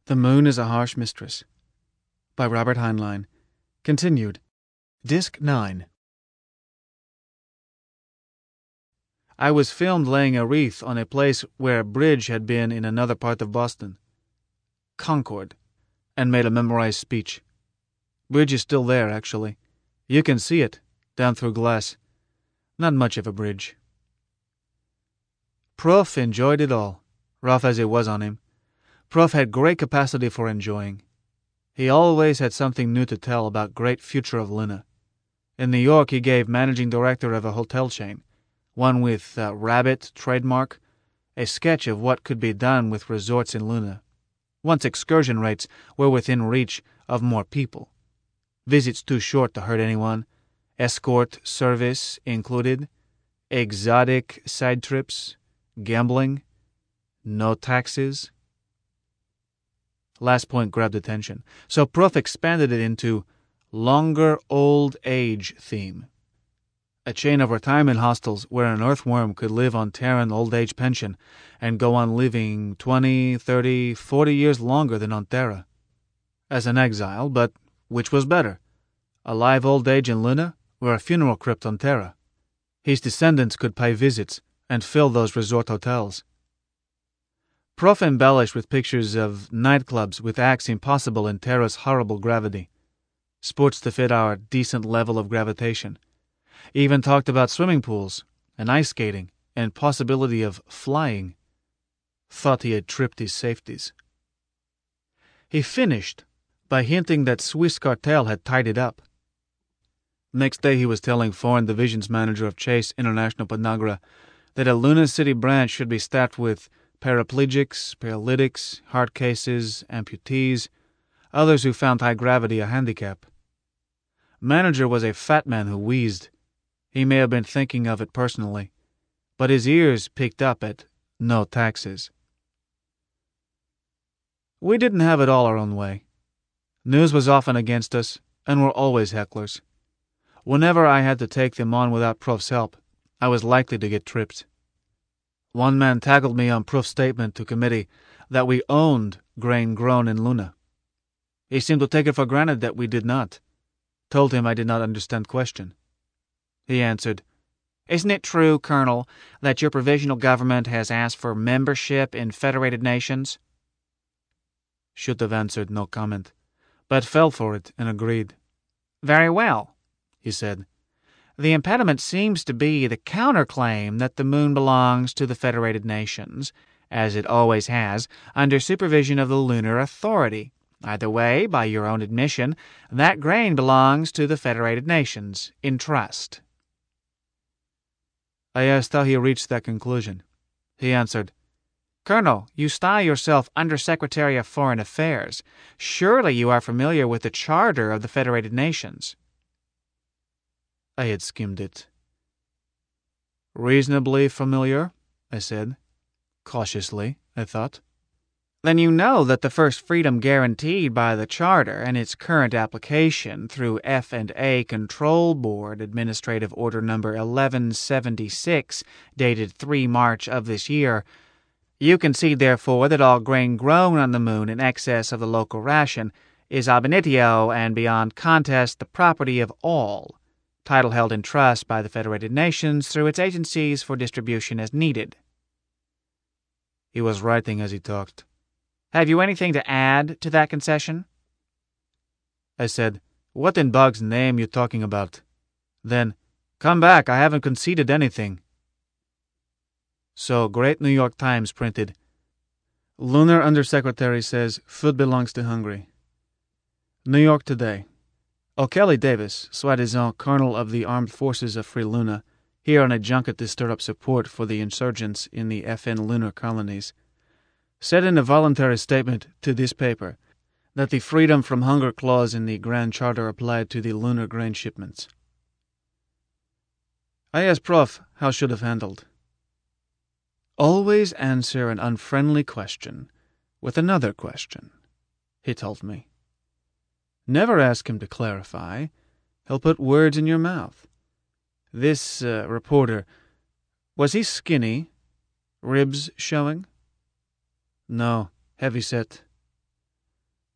The Moon is a Harsh Mistress by Robert Heinlein. Continued. Disc 9. I was filmed laying a wreath on a place where a bridge had been in another part of Boston, Concord, and made a memorized speech. Bridge is still there, actually. You can see it, down through glass. Not much of a bridge. Prof enjoyed it all, rough as it was on him. Prof had great capacity for enjoying. He always had something new to tell about great future of Luna. In New York, he gave managing director of a hotel chain, one with Rabbit trademark, a sketch of what could be done with resorts in Luna, once excursion rates were within reach of more people. Visits too short to hurt anyone, escort service included, exotic side trips, gambling, no taxes. Last point grabbed attention, so Prof expanded it into longer old age theme. A chain of retirement hostels where an earthworm could live on Terran old age pension and go on living 20, 30, 40 years longer than on Terra. As an exile, but which was better? A live old age in Luna or a funeral crypt on Terra? His descendants could pay visits and fill those resort hotels. Prof embellished with pictures of nightclubs with acts impossible in Terra's horrible gravity, sports to fit our decent level of gravitation. Even talked about swimming pools and ice skating and possibility of flying. Thought he had tripped his safeties. He finished by hinting that Swiss cartel had tied it up. Next day he was telling Foreign Divisions Manager of Chase International Panagra that a Luna City branch should be staffed with paraplegics, paralytics, heart cases, amputees, others who found high gravity a handicap. Manager was a fat man who wheezed. He may have been thinking of it personally, but his ears picked up at no taxes. We didn't have it all our own way. News was often against us, and were always hecklers. Whenever I had to take them on without Prof's help, I was likely to get tripped. One man tackled me on Prof's statement to committee that we owned grain grown in Luna. He seemed to take it for granted that we did not. Told him I did not understand question. He answered, "Isn't it true, Colonel, that your provisional government has asked for membership in Federated Nations?" Should have answered no comment, but fell for it and agreed. "Very well," he said. "The impediment seems to be the counterclaim that the Moon belongs to the Federated Nations, as it always has, under supervision of the Lunar Authority. Either way, by your own admission, that grain belongs to the Federated Nations, in trust." I asked how he reached that conclusion. He answered, "Colonel, you style yourself Undersecretary of Foreign Affairs. Surely you are familiar with the Charter of the Federated Nations." I had skimmed it. "Reasonably familiar," I said. Cautiously, I thought. "Then you know that the first freedom guaranteed by the Charter and its current application through F&A Control Board Administrative Order Number 1176, dated 3 March of this year. You concede, therefore, that all grain grown on the Moon in excess of the local ration is ab initio and beyond contest the property of all, title held in trust by the Federated Nations through its agencies for distribution as needed." He was writing as he talked. "Have you anything to add to that concession?" I said, "What in Bog's name you talking about?" Then, "Come back, I haven't conceded anything." So Great New York Times printed, "Lunar Undersecretary says food belongs to Hungary." New York Today. O'Kelly Davis, soi-disant colonel of the Armed Forces of Free Luna, here on a junket to stir up support for the insurgents in the FN lunar colonies, said in a voluntary statement to this paper that the freedom from hunger clause in the Grand Charter applied to the lunar grain shipments. I asked Prof how should have handled. "Always answer an unfriendly question with another question," he told me. "Never ask him to clarify. He'll put words in your mouth. This reporter, was he skinny? Ribs showing?" "No, heavy set."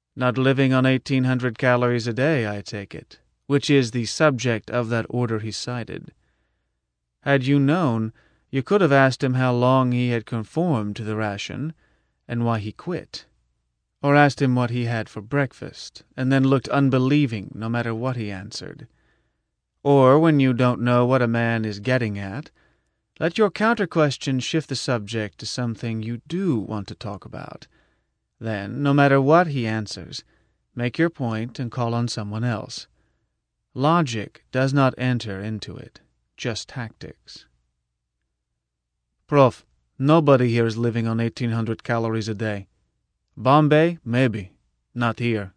Not living on 1,800 calories a day, I take it, which is the subject of that order he cited. Had you known, you could have asked him how long he had conformed to the ration, and why he quit. Or asked him what he had for breakfast, and then looked unbelieving no matter what he answered. Or, when you don't know what a man is getting at, let your counter-question shift the subject to something you do want to talk about. Then, no matter what he answers, make your point and call on someone else. Logic does not enter into it, just tactics. Prof, nobody here is living on 1,800 calories a day. Bombay, maybe. Not here.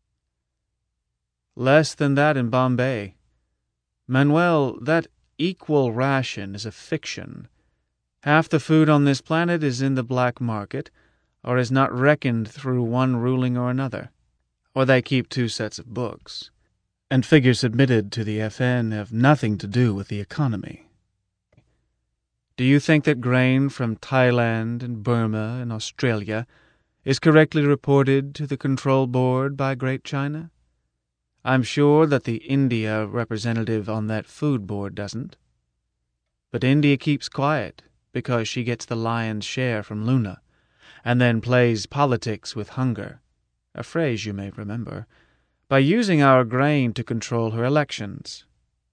Less than that in Bombay. Manuel, that equal ration is a fiction. Half the food on this planet is in the black market, or is not reckoned through one ruling or another. Or they keep two sets of books. And figures submitted to the FN have nothing to do with the economy. Do you think that grain from Thailand and Burma and Australia is correctly reported to the Control Board by Great China? I'm sure that the India representative on that food board doesn't. But India keeps quiet because she gets the lion's share from Luna, and then plays politics with hunger, a phrase you may remember, by using our grain to control her elections.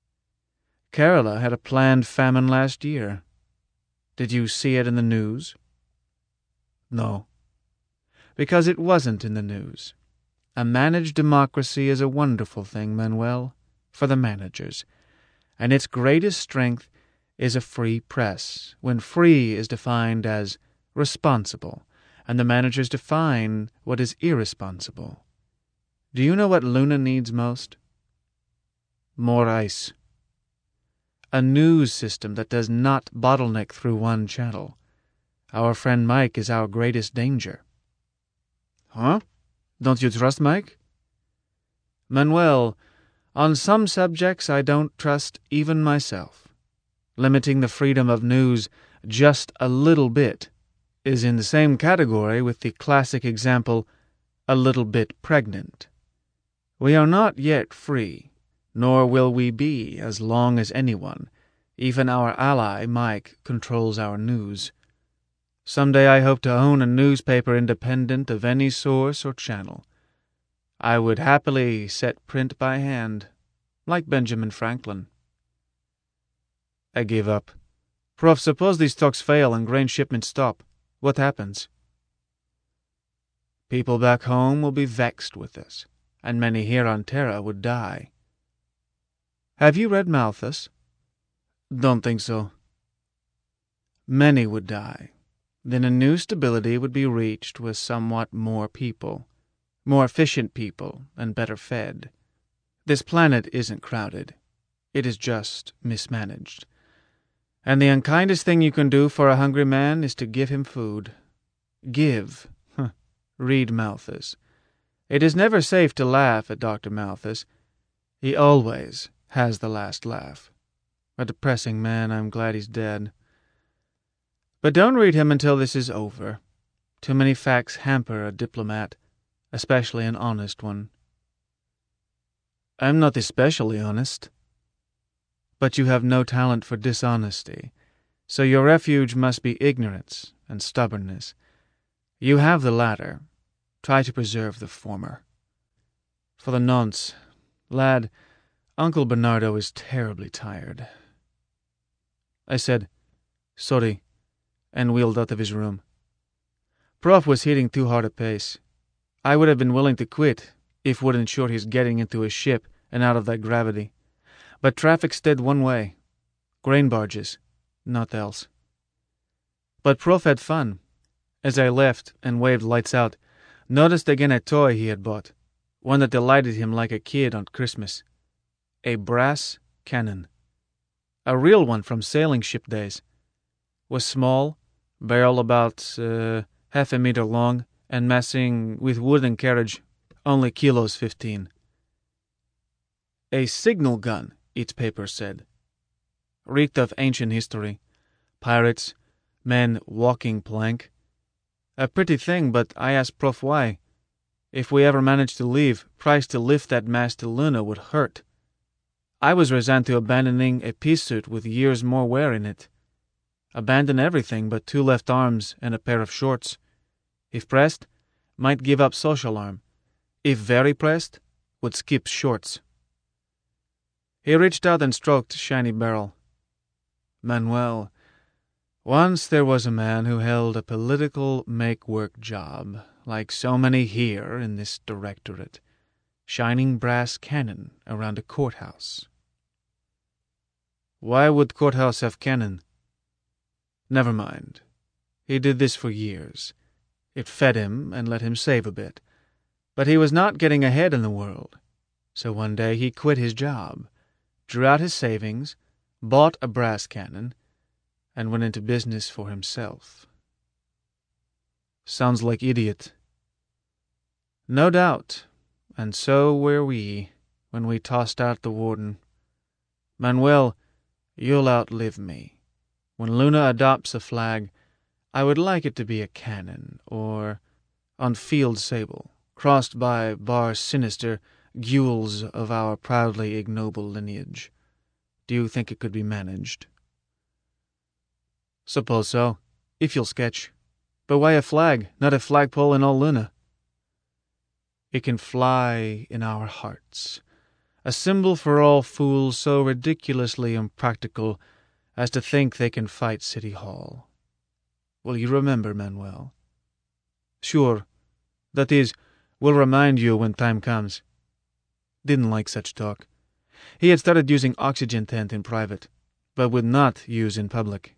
Kerala had a planned famine last year. Did you see it in the news? No. Because it wasn't in the news. A managed democracy is a wonderful thing, Manuel, for the managers, and its greatest strength is a free press, when free is defined as responsible, and the managers define what is irresponsible. Do you know what Luna needs most? More ice. A news system that does not bottleneck through one channel. Our friend Mike is our greatest danger. Huh? Don't you trust Mike? Manuel, on some subjects I don't trust even myself. Limiting the freedom of news just a little bit is in the same category with the classic example, a little bit pregnant. We are not yet free, nor will we be as long as anyone, even our ally Mike, controls our news. Someday I hope to own a newspaper independent of any source or channel. I would happily set print by hand, like Benjamin Franklin. I give up. Prof, suppose these talks fail and grain shipments stop. What happens? People back home will be vexed with us, and many here on Terra would die. Have you read Malthus? Don't think so. Many would die. Then a new stability would be reached with somewhat more people, more efficient people, and better fed. This planet isn't crowded. It is just mismanaged. And the unkindest thing you can do for a hungry man is to give him food. Give. Read Malthus. It is never safe to laugh at Dr. Malthus. He always has the last laugh. A depressing man. I'm glad he's dead. But don't read him until this is over. Too many facts hamper a diplomat, especially an honest one. I'm not especially honest. But you have no talent for dishonesty, so your refuge must be ignorance and stubbornness. You have the latter. Try to preserve the former. For the nonce, lad, Uncle Bernardo is terribly tired. I said, sorry, and wheeled out of his room. Prof was hitting too hard a pace. I would have been willing to quit if would ensure his getting into a ship and out of that gravity. But traffic stead one way. Grain barges, not else. But Prof had fun. As I left and waved lights out, noticed again a toy he had bought, one that delighted him like a kid on Christmas. A brass cannon. A real one from sailing ship days. Was small, barrel about half a meter long, and massing with wood and carriage only kilos 15. A signal gun, its paper said. Reeked of ancient history. Pirates, men walking plank. A pretty thing, but I asked Prof why. If we ever managed to leave, price to lift that mast to Luna would hurt. I was resigned to abandoning a pea suit with years more wear in it. Abandon everything but 2 left arms and a pair of shorts. If pressed, might give up social arm. If very pressed, would skip shorts. He reached out and stroked shiny barrel. Manuel, once there was a man who held a political make-work job, like so many here in this directorate, shining brass cannon around a courthouse. Why would courthouse have cannon? Never mind. He did this for years. It fed him and let him save a bit. But he was not getting ahead in the world. So one day he quit his job, drew out his savings, bought a brass cannon, and went into business for himself. Sounds like idiot. No doubt, and so were we when we tossed out the warden. Manuel, you'll outlive me. When Luna adopts a flag, I would like it to be a cannon, or on field sable, crossed by bars sinister, gules of our proudly ignoble lineage. Do you think it could be managed? Suppose so, if you'll sketch. But why a flag, not a flagpole in all Luna? It can fly in our hearts, a symbol for all fools so ridiculously impractical as to think they can fight City Hall. Will you remember, Manuel? Sure. That is, we'll remind you when time comes. Didn't like such talk. He had started using oxygen tent in private, but would not use in public.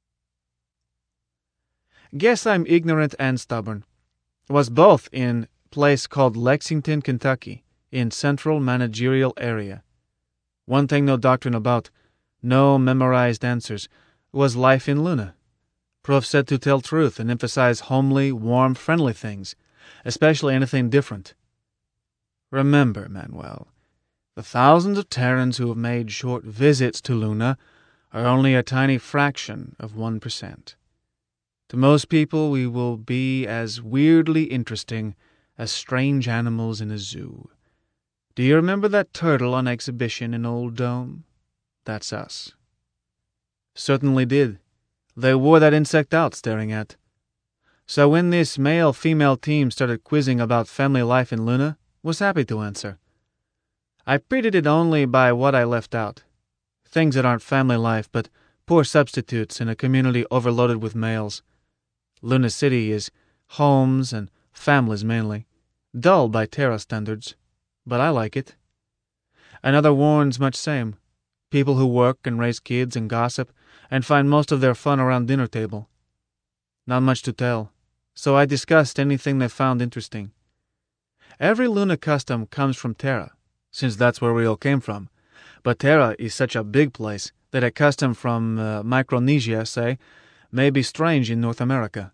Guess I'm ignorant and stubborn. Was both in place called Lexington, Kentucky, in central managerial area. One thing no doctrine about, no memorized answers, was life in Luna. Prof said to tell truth and emphasize homely, warm, friendly things, especially anything different. Remember, Manuel, the thousands of Terrans who have made short visits to Luna are only a tiny fraction of 1%. To most people, we will be as weirdly interesting as strange animals in a zoo. Do you remember that turtle on exhibition in Old Dome? That's us. Certainly did. They wore that insect out staring at. So when this male-female team started quizzing about family life in Luna, was happy to answer. I prettied it only by what I left out. Things that aren't family life, but poor substitutes in a community overloaded with males. Luna City is homes and families mainly. Dull by Terra standards, but I like it. Another warns much same. People who work and raise kids and gossip and find most of their fun around dinner table. Not much to tell, so I discussed anything they found interesting. Every Luna custom comes from Terra, since that's where we all came from. But Terra is such a big place that a custom from Micronesia, say, may be strange in North America.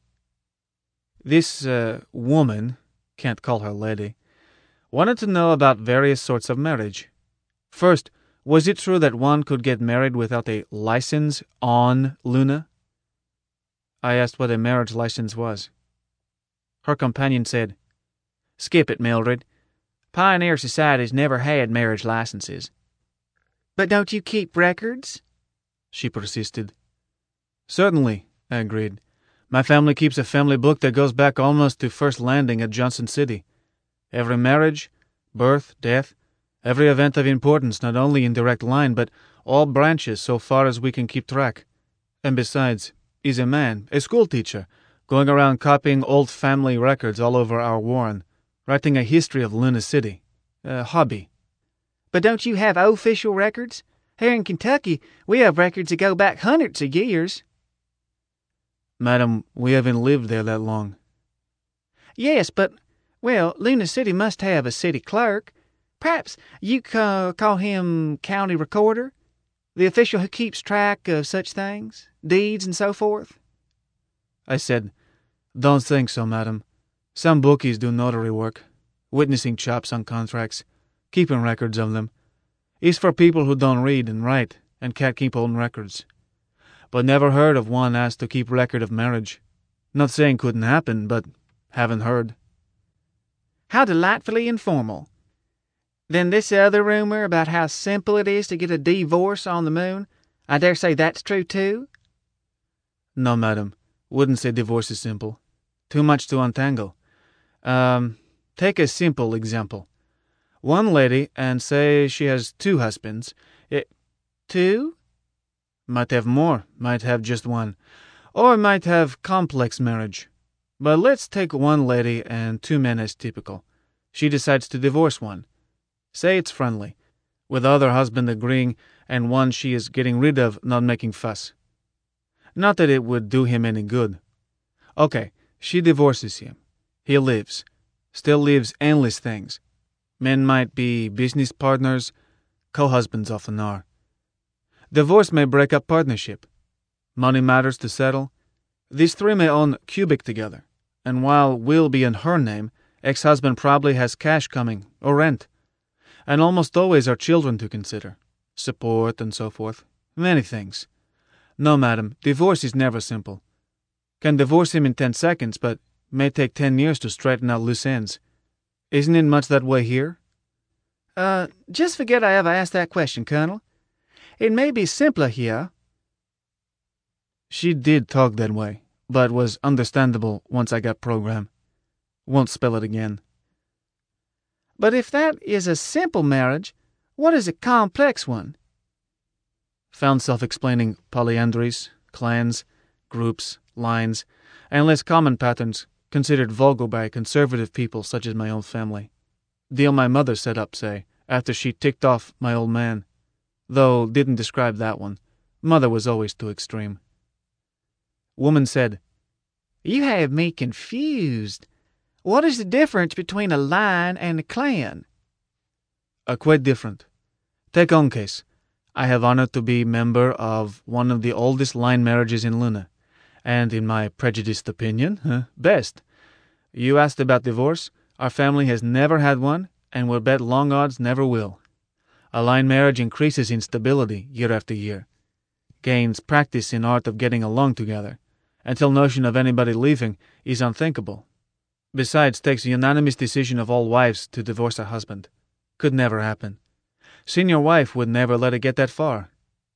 This woman, can't call her lady, wanted to know about various sorts of marriage. First, was it true that one could get married without a license on Luna? I asked what a marriage license was. Her companion said, "Skip it, Mildred. Pioneer societies never had marriage licenses." "But don't you keep records?" she persisted. "Certainly," I agreed. "My family keeps a family book that goes back almost to first landing at Johnson City. Every marriage, birth, death, every event of importance not only in direct line, but all branches so far as we can keep track. And besides, he's a man, a schoolteacher, going around copying old family records all over our warren, writing a history of Luna City. A hobby." "But don't you have official records? Here in Kentucky, we have records that go back hundreds of years." "Madam, we haven't lived there that long." "Yes, but, well, Luna City must have a city clerk. Perhaps you call him county recorder, the official who keeps track of such things, deeds and so forth." I said, "Don't think so, madam. Some bookies do notary work, witnessing chops on contracts, keeping records of them. It's for people who don't read and write and can't keep own records. But never heard of one asked to keep record of marriage. Not saying couldn't happen, but haven't heard." How delightfully informal. Then this other rumor about how simple it is to get a divorce on the moon, I dare say that's true too? No, madam. Wouldn't say divorce is simple. Too much to untangle. Take a simple example. One lady, and say she has 2 husbands. Two? Might have more, might have just one. Or might have complex marriage. But let's take one lady and 2 men as typical. She decides to divorce one. Say it's friendly, with the other husband agreeing and one she is getting rid of not making fuss. Not that it would do him any good. Okay, she divorces him. He lives. Still lives endless things. Men might be business partners. Co-husbands often are. Divorce may break up partnership. Money matters to settle. These 3 may own Cubic together. And while will be in her name, ex-husband probably has cash coming, or rent. And almost always are children to consider. Support and so forth. Many things. No, madam, divorce is never simple. Can divorce him in 10 seconds, but may take 10 years to straighten out loose ends. Isn't it much that way here? Just forget I ever asked that question, Colonel. It may be simpler here. She did talk that way, but was understandable once I got program. Won't spell it again. But if that is a simple marriage, what is a complex one? Found self-explaining polyandries, clans, groups, lines, and less common patterns considered vulgar by conservative people such as my own family. Deal my mother set up, say, after she ticked off my old man. Though didn't describe that one. Mother was always too extreme. Woman said, You have me confused. What is the difference between a line and a clan? Quite different. Take own case. I have honor to be member of one of the oldest line marriages in Luna. And in my prejudiced opinion, best. You asked about divorce. Our family has never had one, and will bet long odds never will. A line marriage increases in stability year after year. Gains practice in art of getting along together, until notion of anybody leaving is unthinkable. Besides, takes a unanimous decision of all wives to divorce a husband. Could never happen. Senior wife would never let it get that far.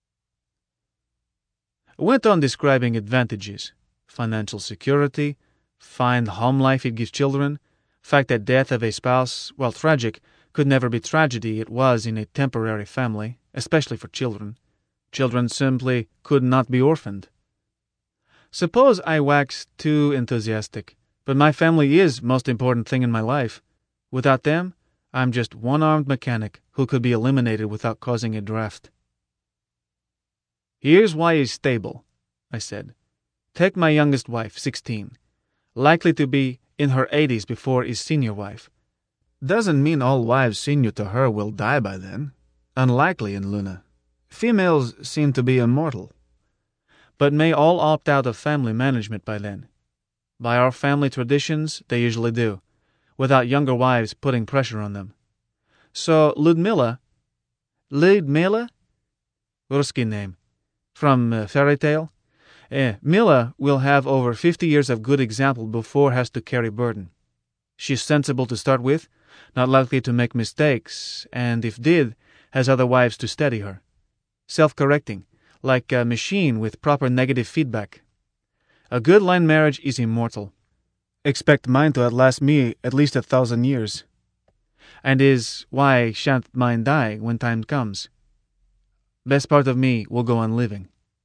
Went on describing advantages. Financial security, fine home life it gives children, fact that death of a spouse, while tragic, could never be tragedy it was in a temporary family, especially for children. Children simply could not be orphaned. Suppose I wax too enthusiastic, but my family is most important thing in my life. Without them, I'm just one-armed mechanic who could be eliminated without causing a draft. Here's why he's stable, I said. Take my youngest wife, 16. Likely to be in her 80s before his senior wife. Doesn't mean all wives senior to her will die by then. Unlikely in Luna. Females seem to be immortal. But may all opt out of family management by then. By our family traditions, they usually do, without younger wives putting pressure on them. So Ludmilla? Ruski name. From fairy tale? Mila will have over 50 years of good example before has to carry burden. She's sensible to start with, not likely to make mistakes, and if did, has other wives to steady her. Self-correcting, like a machine with proper negative feedback. A good line marriage is immortal. Expect mine to outlast me at least 1,000 years. And is why shan't mine die when time comes. Best part of me will go on living.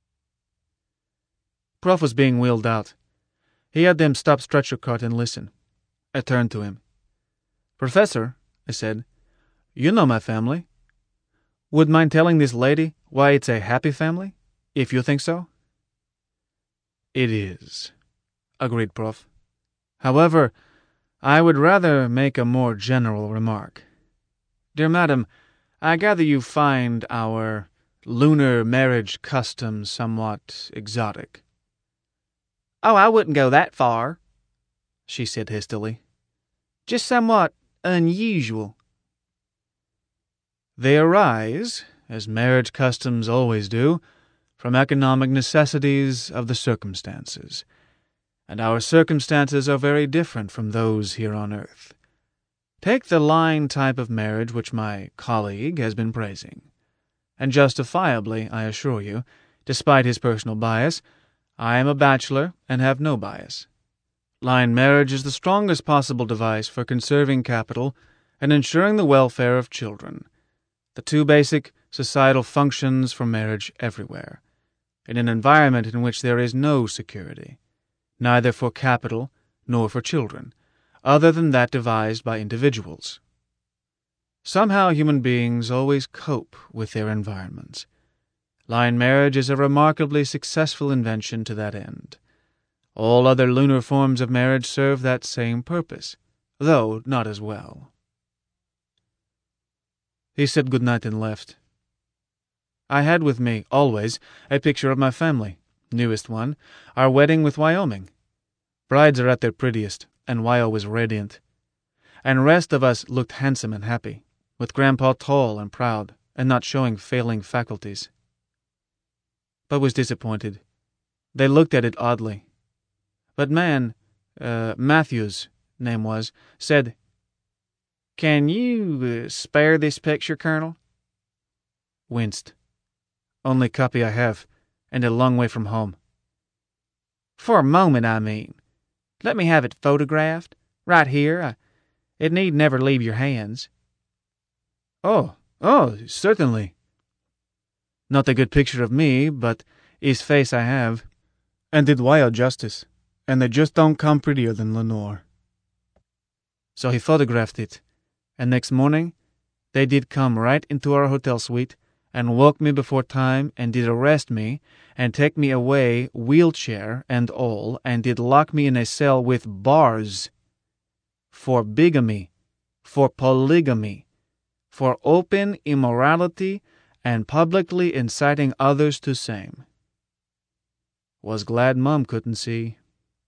Prof was being wheeled out. He had them stop stretcher cart and listen. I turned to him. Professor, I said, you know my family. Would mind telling this lady why it's a happy family, if you think so? It is, agreed Prof. However, I would rather make a more general remark. Dear madam, I gather you find our lunar marriage customs somewhat exotic. Oh, I wouldn't go that far, she said hastily. Just somewhat unusual. They arise, as marriage customs always do, from economic necessities of the circumstances. And our circumstances are very different from those here on earth. Take the line type of marriage which my colleague has been praising. And justifiably, I assure you, despite his personal bias, I am a bachelor and have no bias. Line marriage is the strongest possible device for conserving capital and ensuring the welfare of children, the two basic societal functions for marriage everywhere, in an environment in which there is no security, neither for capital nor for children, other than that devised by individuals. Somehow human beings always cope with their environments. Line marriage is a remarkably successful invention to that end. All other lunar forms of marriage serve that same purpose, though not as well. He said good night and left. I had with me, always, a picture of my family, newest one, our wedding with Wyoming. Brides are at their prettiest, and Wyo was radiant. And rest of us looked handsome and happy, with Grandpa tall and proud, and not showing failing faculties. But was disappointed. They looked at it oddly. But Matthews, name was, said, "Can you spare this picture, Colonel?" Winced. "Only copy I have, and a long way from home." "For a moment, I mean. Let me have it photographed, right here. It need never leave your hands." Oh, certainly. Not a good picture of me, but his face I have, and did Wyo justice, and they just don't come prettier than Lenore. So he photographed it, and next morning they did come right into our hotel suite and woke me before time and did arrest me and take me away, wheelchair and all, and did lock me in a cell with bars for bigamy, for polygamy, for open immorality and publicly inciting others to same. Was glad Mum couldn't see.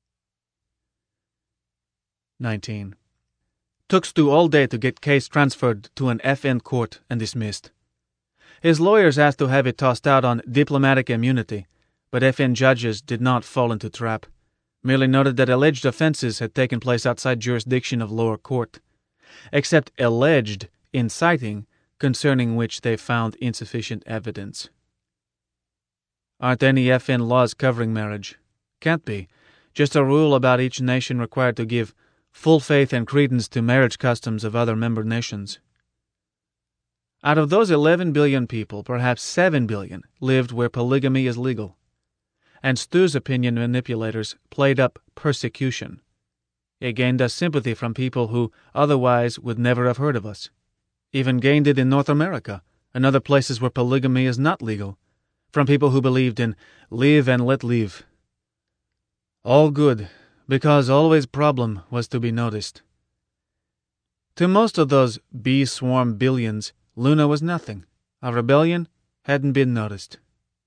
19. Took Stu all day to get case transferred to an FN court and dismissed. His lawyers asked to have it tossed out on diplomatic immunity, but FN judges did not fall into trap, merely noted that alleged offenses had taken place outside jurisdiction of lower court, except alleged inciting, concerning which they found insufficient evidence. Aren't any FN laws covering marriage? Can't be. Just a rule about each nation required to give full faith and credence to marriage customs of other member nations. Out of those 11 billion people, perhaps 7 billion lived where polygamy is legal. And Stu's opinion manipulators played up persecution. It gained us sympathy from people who otherwise would never have heard of us. Even gained it in North America and other places where polygamy is not legal, from people who believed in live and let live. All good, because always problem was to be noticed. To most of those bee-swarm billions, Luna was nothing. A rebellion hadn't been noticed.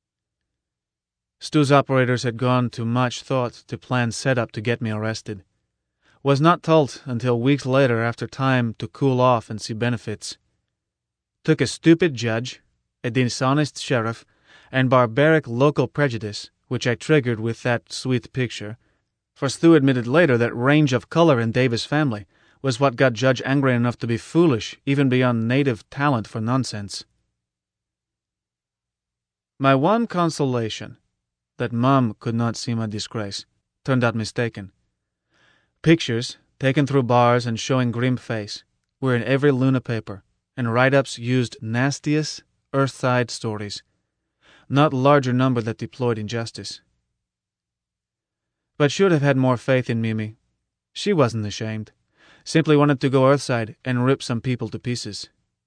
Stu's operators had gone to much thought to plan setup to get me arrested. Was not told until weeks later after time to cool off and see benefits. Took a stupid judge, a dishonest sheriff, and barbaric local prejudice, which I triggered with that sweet picture, for Stu admitted later that range of color in Davis' family was what got Judge angry enough to be foolish even beyond native talent for nonsense. My one consolation, that Mum could not see my disgrace, turned out mistaken. Pictures, taken through bars and showing grim face, were in every Luna paper, and write-ups used nastiest, earthside stories, not larger number that deployed injustice. But should have had more faith in Mimi. She wasn't ashamed. Simply wanted to go Earthside and rip some people to pieces.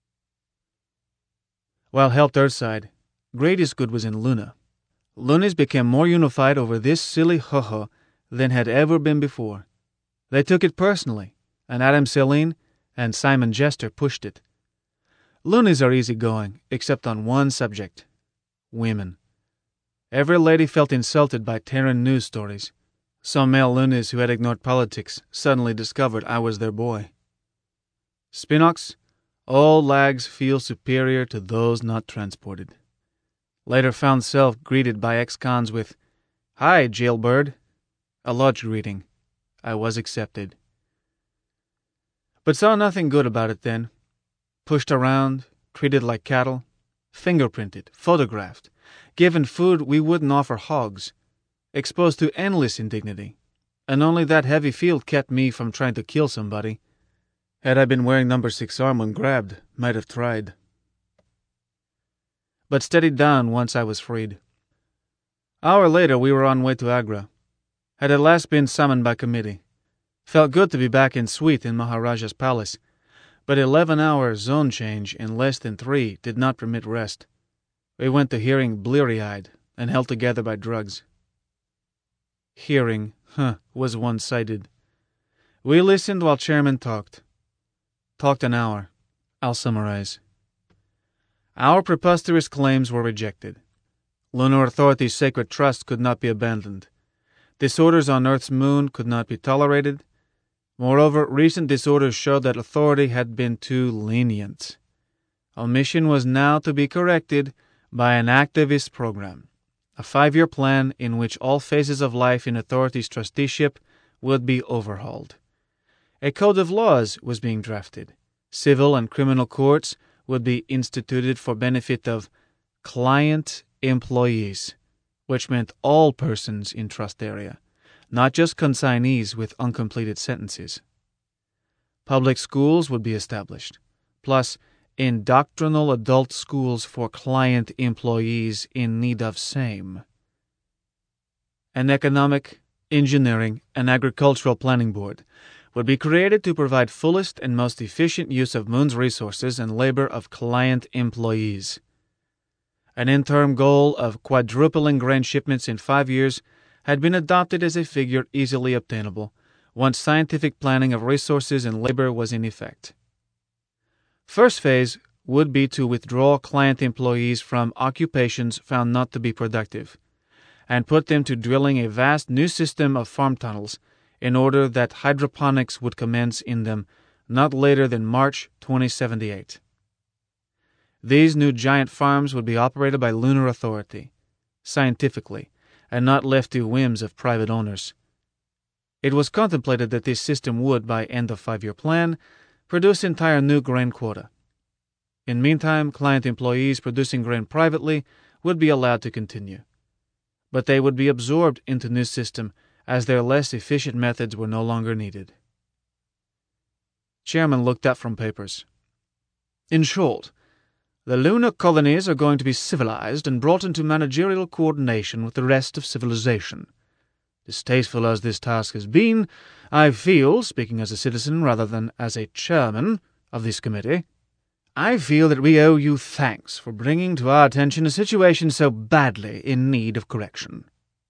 While helped Earthside, greatest good was in Luna. Lunas became more unified over this silly ho-ho than had ever been before. They took it personally, and Adam Celine and Simon Jester pushed it. Lunas are easygoing, except on one subject: women. Every lady felt insulted by Terran news stories. Some male Lunas who had ignored politics suddenly discovered I was their boy. Spinox, all lags feel superior to those not transported. Later found self greeted by ex-cons with, "Hi, jailbird." A lodge greeting. I was accepted. But saw nothing good about it then. Pushed around, treated like cattle, fingerprinted, photographed, given food we wouldn't offer hogs, exposed to endless indignity, and only that heavy field kept me from trying to kill somebody. Had I been wearing number 6 arm when grabbed, might have tried. But steadied down once I was freed. Hour later we were on way to Agra. Had at last been summoned by committee. Felt good to be back en suite in Maharaja's palace, but 11-hour zone change in less than 3 did not permit rest. We went to hearing bleary-eyed and held together by drugs. Hearing, was one-sided. We listened while chairman talked. Talked an hour. I'll summarize. Our preposterous claims were rejected. Lunar Authority's sacred trust could not be abandoned. Disorders on Earth's moon could not be tolerated. Moreover, recent disorders showed that authority had been too lenient. Omission was now to be corrected by an activist program, a 5-year plan in which all phases of life in authority's trusteeship would be overhauled. A code of laws was being drafted. Civil and criminal courts would be instituted for benefit of client employees, which meant all persons in trust area, not just consignees with uncompleted sentences. Public schools would be established, plus indoctrinal adult schools for client employees in need of same. An economic, engineering, and agricultural planning board would be created to provide fullest and most efficient use of Moon's resources and labor of client employees. An interim goal of quadrupling grain shipments in 5 years had been adopted as a figure easily obtainable once scientific planning of resources and labor was in effect. First phase would be to withdraw client employees from occupations found not to be productive, and put them to drilling a vast new system of farm tunnels in order that hydroponics would commence in them not later than March 2078. These new giant farms would be operated by Lunar Authority, scientifically, and not left to whims of private owners. It was contemplated that this system would, by end of 5-year plan, produce entire new grain quota. In meantime, client employees producing grain privately would be allowed to continue. But they would be absorbed into new system as their less efficient methods were no longer needed. Chairman looked up from papers. In short, the lunar colonies are going to be civilized and brought into managerial coordination with the rest of civilization. Distasteful as this task has been, I feel, speaking as a citizen rather than as a chairman of this committee, I feel that we owe you thanks for bringing to our attention a situation so badly in need of correction.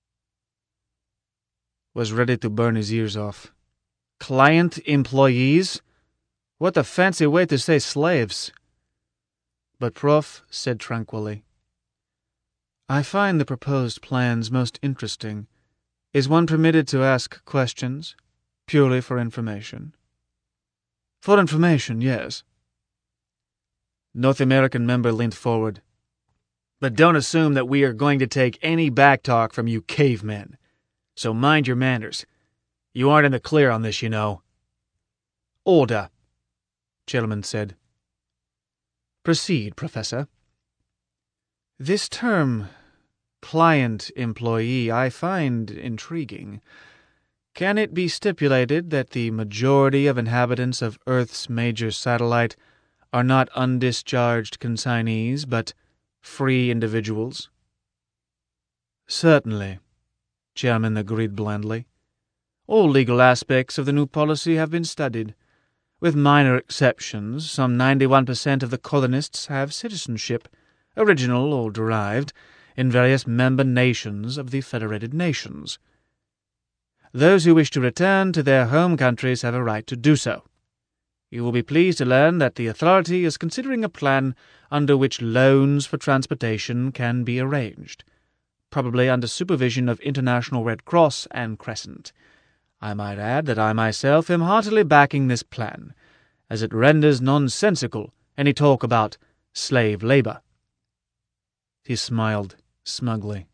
Was ready to burn his ears off. Client employees? What a fancy way to say slaves. But Prof. said tranquilly, I find the proposed plans most interesting. Is one permitted to ask questions, purely for information? For information, yes. North American member leaned forward. But don't assume that we are going to take any backtalk from you cavemen. So mind your manners. You aren't in the clear on this, you know. Order, Gentleman said. Proceed, Professor. This term, client-employee, I find intriguing. Can it be stipulated that the majority of inhabitants of Earth's major satellite are not undischarged consignees, but free individuals? Certainly, Chairman agreed blandly. All legal aspects of the new policy have been studied. With minor exceptions, some 91% of the colonists have citizenship, original or derived, in various member nations of the Federated Nations. Those who wish to return to their home countries have a right to do so. You will be pleased to learn that the authority is considering a plan under which loans for transportation can be arranged, probably under supervision of International Red Cross and Crescent. I might add that I myself am heartily backing this plan, as it renders nonsensical any talk about slave labor. He smiled smugly.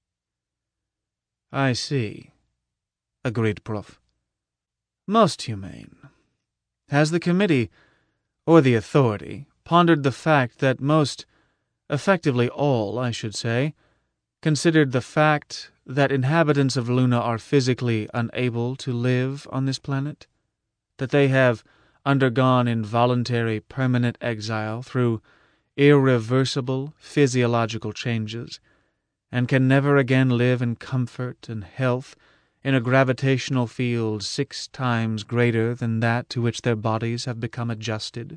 I see, agreed Prof. Most humane. Has the committee, or the authority, pondered the fact that most, effectively all, I should say, considered the fact that inhabitants of Luna are physically unable to live on this planet? That they have undergone involuntary permanent exile through irreversible physiological changes, and can never again live in comfort and health in a gravitational field 6 times greater than that to which their bodies have become adjusted?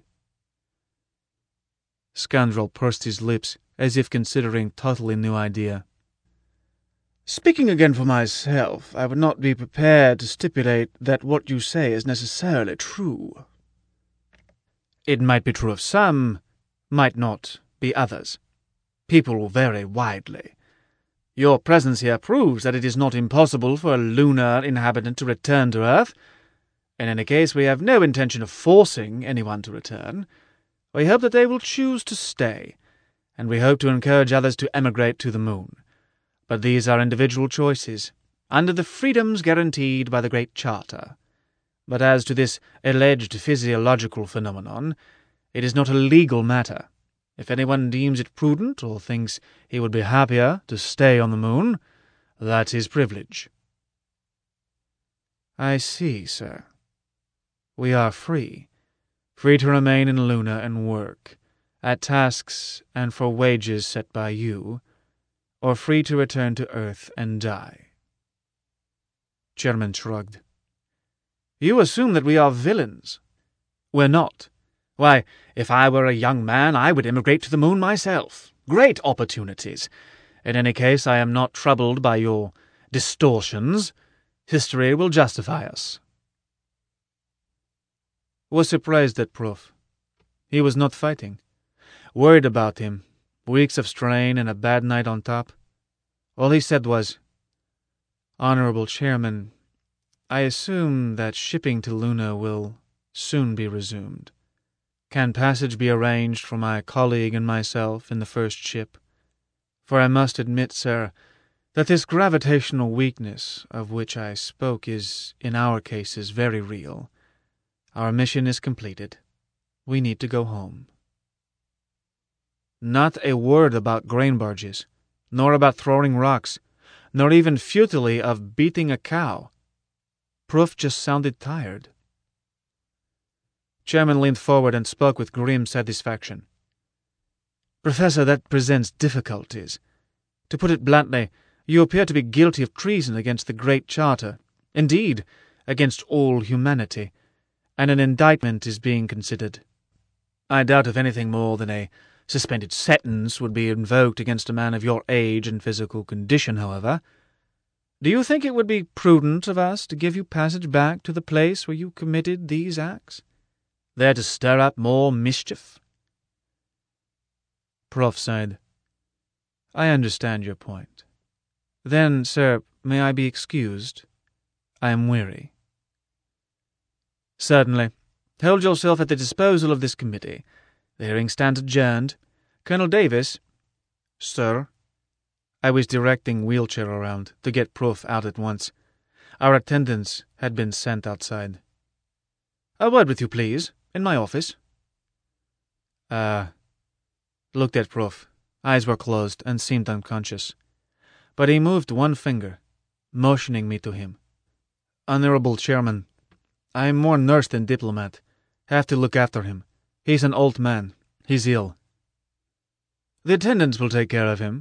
Scoundrel pursed his lips, as if considering totally new idea. Speaking again for myself, I would not be prepared to stipulate that what you say is necessarily true. It might be true of some, might not be others. People vary widely. Your presence here proves that it is not impossible for a lunar inhabitant to return to Earth. In any case, we have no intention of forcing anyone to return. We hope that they will choose to stay, and we hope to encourage others to emigrate to the Moon. But these are individual choices, under the freedoms guaranteed by the Great Charter. But as to this alleged physiological phenomenon, it is not a legal matter. If anyone deems it prudent, or thinks he would be happier to stay on the Moon, that's his privilege. I see, sir. We are free to remain in Luna and work, at tasks and for wages set by you, or free to return to Earth and die. Chairman shrugged. You assume that we are villains. We're not. Why, if I were a young man, I would emigrate to the Moon myself. Great opportunities. In any case, I am not troubled by your distortions. History will justify us. Was surprised at Prof. He was not fighting. Worried about him. Weeks of strain and a bad night on top. All he said was, Honorable Chairman, I assume that shipping to Luna will soon be resumed. Can passage be arranged for my colleague and myself in the first ship? For I must admit, sir, that this gravitational weakness of which I spoke is, in our cases, very real. Our mission is completed. We need to go home. Not a word about grain barges, nor about throwing rocks, nor even futilely of beating a cow. Prof just sounded tired. Chairman leaned forward and spoke with grim satisfaction. Professor, that presents difficulties. To put it bluntly, you appear to be guilty of treason against the Great Charter, indeed, against all humanity, and an indictment is being considered. I doubt if anything more than a suspended sentence would be invoked against a man of your age and physical condition, however. Do you think it would be prudent of us to give you passage back to the place where you committed these acts, there to stir up more mischief? Prof sighed. I understand your point. Then, sir, may I be excused? I am weary. Certainly. Hold yourself at the disposal of this committee. The hearing stands adjourned. Colonel Davis. Sir. I was directing wheelchair around to get Prof out at once. Our attendants had been sent outside. A word with you, please, in my office. Looked at Prof. Eyes were closed and seemed unconscious. But he moved one finger, motioning me to him. Honorable Chairman, I am more nurse than diplomat. Have to look after him. He's an old man. He's ill. The attendants will take care of him.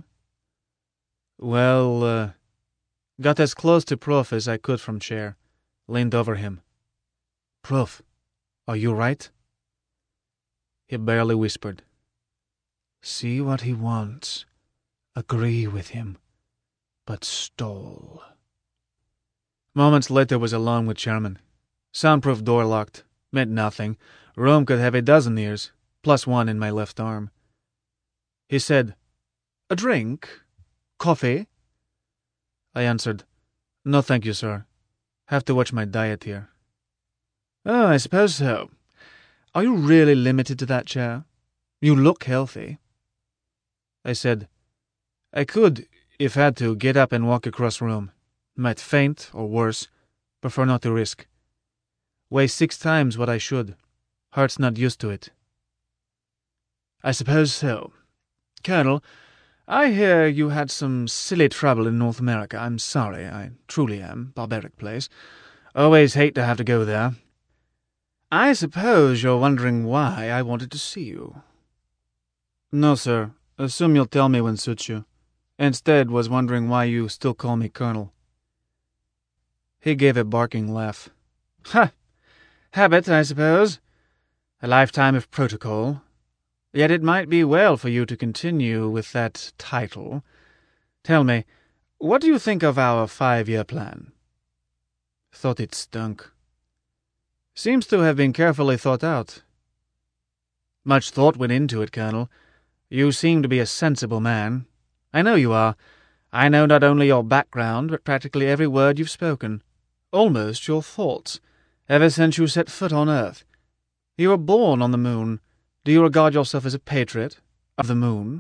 Well, got as close to Prof as I could from chair. Leaned over him. Prof, are you right? He barely whispered. See what he wants. Agree with him. But stall. Moments later was alone with Chairman. Soundproof door locked. Meant nothing. Room could have 12 ears, plus one in my left arm. He said, A drink? Coffee? I answered, No thank you, sir. Have to watch my diet here. Oh, I suppose so. Are you really limited to that chair? You look healthy. I said, I could, if had to, get up and walk across room. Might faint, or worse. Prefer not to risk. Weigh 6 times what I should. Heart's not used to it. I suppose so. Colonel, I hear you had some silly trouble in North America. I'm sorry, I truly am. Barbaric place. Always hate to have to go there. I suppose you're wondering why I wanted to see you. No, sir. Assume you'll tell me when suits you. Instead, was wondering why you still call me Colonel. He gave a barking laugh. Ha! Habit, I suppose. A lifetime of protocol. Yet it might be well for you to continue with that title. Tell me, what do you think of our 5-year plan? Thought it stunk. Seems to have been carefully thought out. Much thought went into it, Colonel. You seem to be a sensible man. I know you are. I know not only your background, but practically every word you've spoken. Almost your thoughts, ever since you set foot on Earth. You were born on the moon. Do you regard yourself as a patriot of the moon?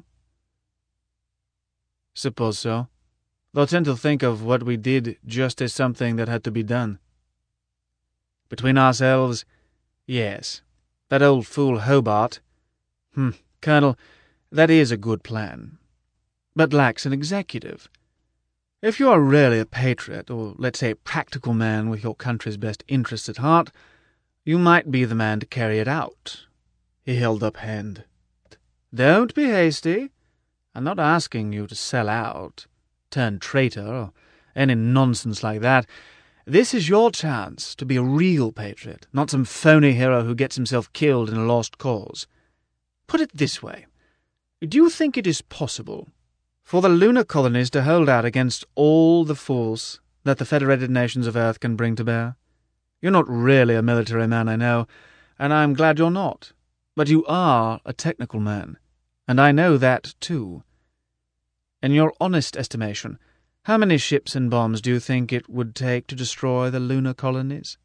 Suppose so. Though tend to think of what we did just as something that had to be done. Between ourselves, yes. That old fool Hobart. Colonel, that is a good plan, but lacks an executive. If you are really a patriot, or let's say a practical man with your country's best interests at heart, you might be the man to carry it out. He held up hand. Don't be hasty. I'm not asking you to sell out, turn traitor, or any nonsense like that. This is your chance to be a real patriot, not some phony hero who gets himself killed in a lost cause. Put it this way. Do you think it is possible for the lunar colonies to hold out against all the force that the Federated Nations of Earth can bring to bear? You're not really a military man, I know, and I'm glad you're not. But you are a technical man, and I know that too. In your honest estimation, how many ships and bombs do you think it would take to destroy the lunar colonies?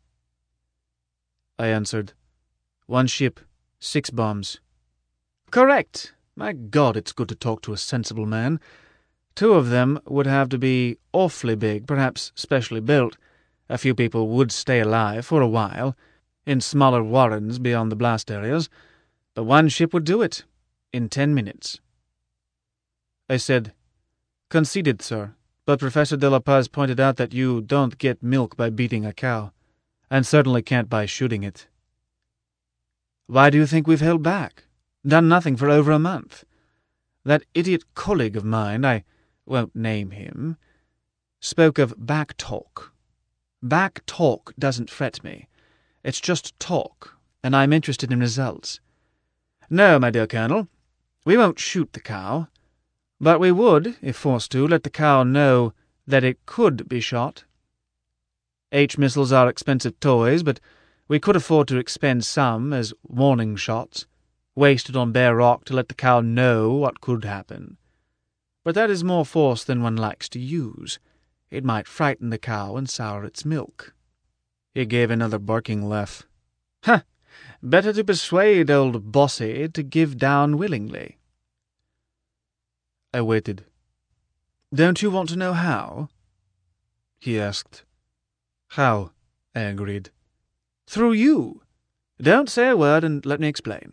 I answered, 1 ship, 6 bombs. Correct. My God, it's good to talk to a sensible man. 2 of them would have to be awfully big, perhaps specially built. A few people would stay alive for a while, in smaller warrens beyond the blast areas, but 1 ship would do it, in 10 minutes. I said, conceded, sir, but Professor De La Paz pointed out that you don't get milk by beating a cow, and certainly can't by shooting it. Why do you think we've held back? Done nothing for over a month. That idiot colleague of mine, I won't name him, spoke of back talk. Back talk doesn't fret me. It's just talk, and I'm interested in results. No, my dear Colonel, we won't shoot the cow, but we would, if forced to, let the cow know that it could be shot. H-missiles are expensive toys, but we could afford to expend some as warning shots, wasted on bare rock to let the cow know what could happen. But that is more force than one likes to use. It might frighten the cow and sour its milk. He gave another barking laugh. Ha! Better to persuade old Bossy to give down willingly. I waited. Don't you want to know how? He asked. How? I agreed. Through you. Don't say a word and let me explain.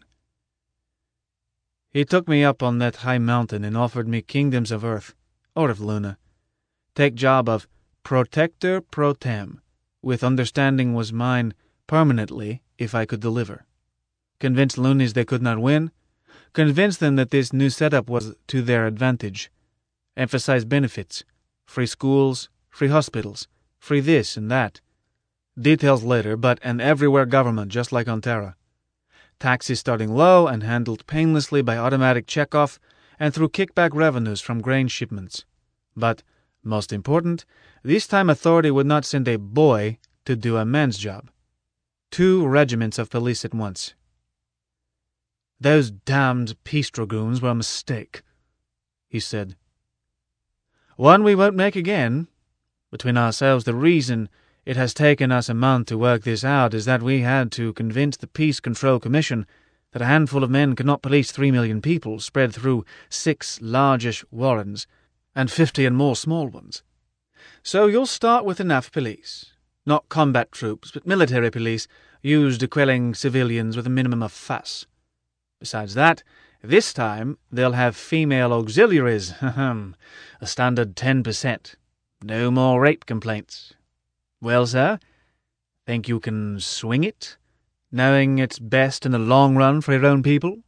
He took me up on that high mountain and offered me kingdoms of Earth, or of Luna. Take job of Protector Pro Tem, with understanding was mine permanently if I could deliver. Convince loonies they could not win. Convince them that this new setup was to their advantage. Emphasize benefits. Free schools, free hospitals, free this and that. Details later, but an everywhere government just like on Terra. Taxes starting low and handled painlessly by automatic checkoff and through kickback revenues from grain shipments. But, most important, this time authority would not send a boy to do a man's job. 2 regiments of police at once. Those damned peace dragoons were a mistake, he said. One we won't make again. Between ourselves, the reason it has taken us a month to work this out is that we had to convince the Peace Control Commission that a handful of men could not police 3 million people spread through 6 largish warrens and 50 and more small ones. So you'll start with enough police. Not combat troops, but military police, used to quelling civilians with a minimum of fuss. Besides that, this time they'll have female auxiliaries. A standard 10%. No more rape complaints. Well, sir, think you can swing it, knowing it's best in the long run for your own people?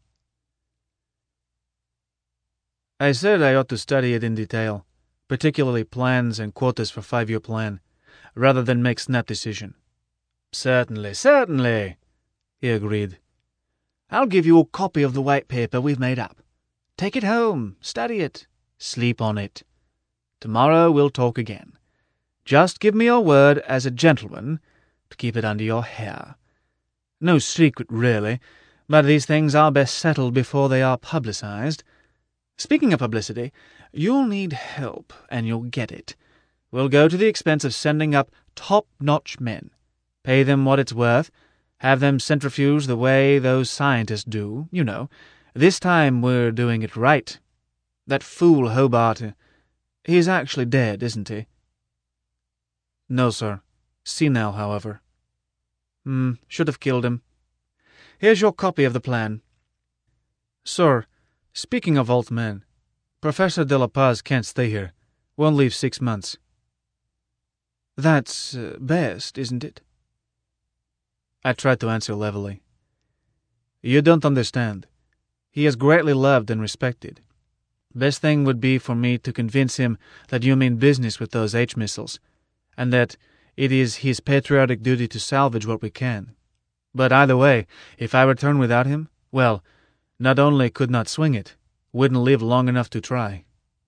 I said I ought to study it in detail, particularly plans and quotas for 5-year plan, rather than make snap decision. Certainly, he agreed. I'll give you a copy of the white paper we've made up. Take it home, study it, sleep on it. Tomorrow we'll talk again. Just give me your word as a gentleman to keep it under your hair. No secret, really, but these things are best settled before they are publicized. Speaking of publicity, you'll need help, and you'll get it. We'll go to the expense of sending up top-notch men. Pay them what it's worth. Have them centrifuge the way those scientists do, you know. This time we're doing it right. That fool Hobart, he's actually dead, isn't he? No, sir. Senile, however. Should have killed him. Here's your copy of the plan. Sir, speaking of old men, Professor de la Paz can't stay here. Won't leave 6 months. That's best, isn't it? I tried to answer levelly. You don't understand. He is greatly loved and respected. Best thing would be for me to convince him that you mean business with those H-missiles, and that it is his patriotic duty to salvage what we can. But either way, if I return without him, well, not only could not swing it, wouldn't live long enough to try.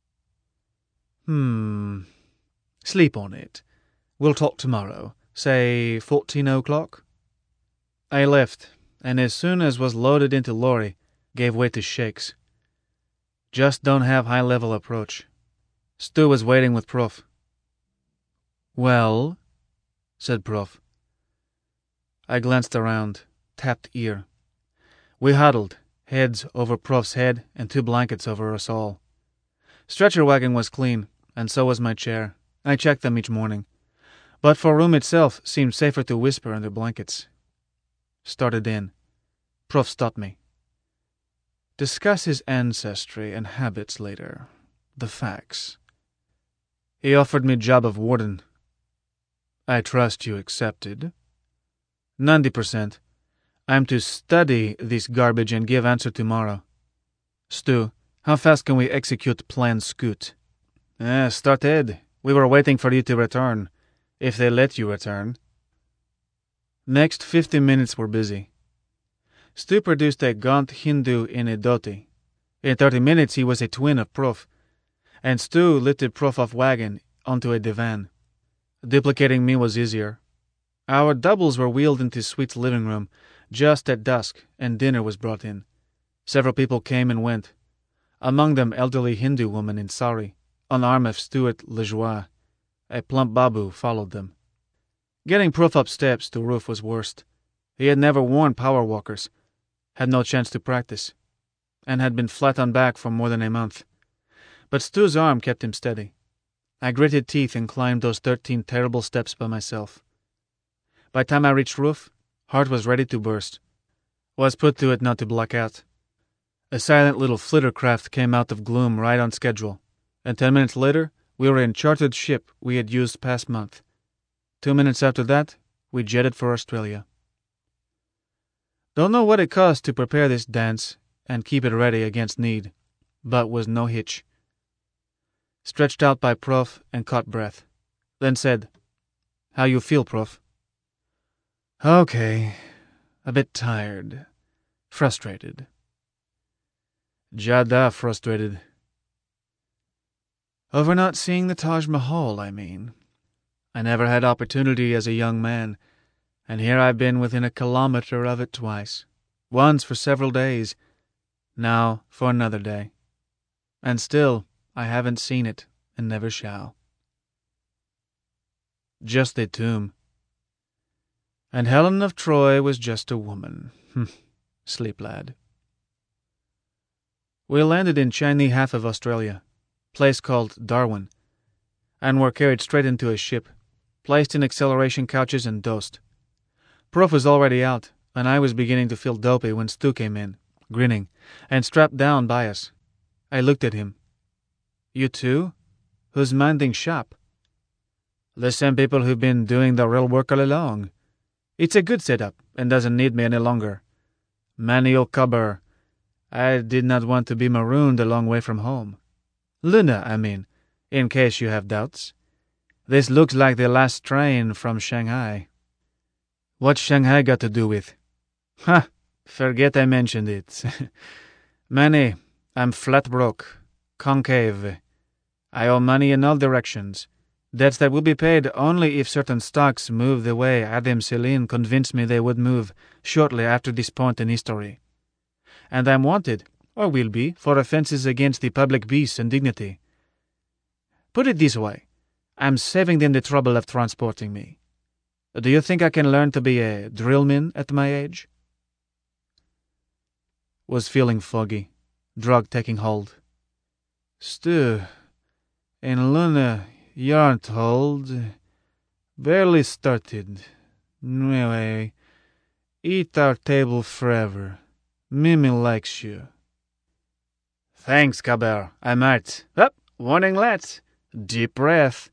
Sleep on it. We'll talk tomorrow, say 14 o'clock. I left, and as soon as was loaded into lorry, gave way to shakes. Just don't have high-level approach. Stu was waiting with Prof. Well, said Prof. I glanced around, tapped ear. We huddled, heads over Prof's head and 2 blankets over us all. Stretcher wagon was clean, and so was my chair. I checked them each morning. But for room itself seemed safer to whisper under blankets. Started in. Prof stopped me. Discuss his ancestry and habits later. The facts. He offered me job of warden. I trust you accepted. 90%. I'm to study this garbage and give answer tomorrow. Stu, how fast can we execute plan Scoot? Started. We were waiting for you to return. If they let you return. Next 50 minutes were busy. Stu produced a gaunt Hindu in a dhoti. In 30 minutes he was a twin of Prof, and Stu lifted Prof off wagon onto a divan. Duplicating me was easier. Our doubles were wheeled into Sweet's living room just at dusk, and dinner was brought in. Several people came and went. Among them elderly Hindu woman in sari, on arm of Stuart Lejoie. A plump Babu followed them. Getting Prof up steps to roof was worst. He had never worn power walkers, had no chance to practice, and had been flat on back for more than a month. But Stu's arm kept him steady. I gritted teeth and climbed those 13 terrible steps by myself. By the time I reached roof, heart was ready to burst. Was put to it not to black out. A silent little flitter craft came out of gloom right on schedule, and 10 minutes later, we were in chartered ship we had used past month. 2 minutes after that, we jetted for Australia. Don't know what it cost to prepare this dance and keep it ready against need, but was no hitch. Stretched out by Prof and caught breath. Then said, How you feel, Prof? Okay. A bit tired. Frustrated. Jada frustrated. Over not seeing the Taj Mahal, I mean. I never had opportunity as a young man, and here I've been within a kilometer of it twice. Once for several days, now for another day. And still, I haven't seen it, and never shall. Just a tomb. And Helen of Troy was just a woman. Sleep, lad. We landed in Chinese half of Australia, place called Darwin, and were carried straight into a ship. placed in acceleration couches and dosed. Prof was already out, and I was beginning to feel dopey when Stu came in, grinning, and strapped down by us. I looked at him. You too? Who's minding shop? The same people who've been doing the real work all along. It's a good setup, and doesn't need me any longer. Manny O'Cubber, I did not want to be marooned a long way from home. Luna, I mean, in case you have doubts. This looks like the last train from Shanghai. What's Shanghai got to do with? Ha! Forget I mentioned it. Manny, I'm flat broke. Concave. I owe money in all directions. Debts that will be paid only if certain stocks move the way Adam Celine convinced me they would move shortly after this point in history. And I'm wanted, or will be, for offenses against the public peace and dignity. Put it this way, I'm saving them the trouble of transporting me. Do you think I can learn to be a drillman at my age? Was feeling foggy, drug taking hold. Stu, in Luna, you aren't old. Barely started. Anyway, eat our table forever. Mimi likes you. Thanks, Cabell. I might. Up, warning lights. Deep breath.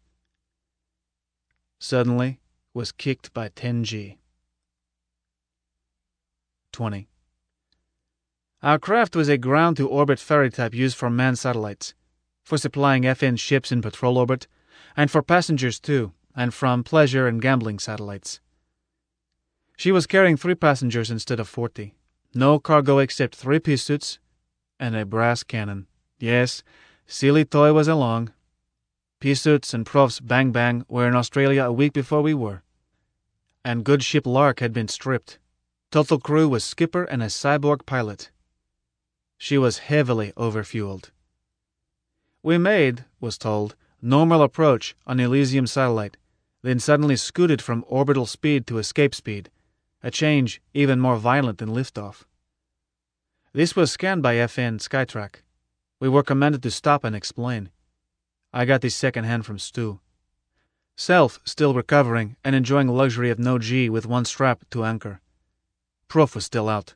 Suddenly was kicked by 10G. 20. Our craft was a ground-to-orbit ferry type used for manned satellites, for supplying FN ships in patrol orbit, and for passengers too, and from pleasure and gambling satellites. She was carrying 3 passengers instead of 40. No cargo except 3 pea suits and a brass cannon. Yes, silly toy was along. Pea suits and Prof's Bang Bang were in Australia a week before we were. And good ship Lark had been stripped. Total crew was skipper and a cyborg pilot. She was heavily overfueled. We made, was told, normal approach on Elysium satellite, then suddenly scooted from orbital speed to escape speed, a change even more violent than liftoff. This was scanned by FN Skytrack. We were commanded to stop and explain. I got this second-hand from Stu. Self still recovering and enjoying the luxury of no G with one strap to anchor. Prof was still out.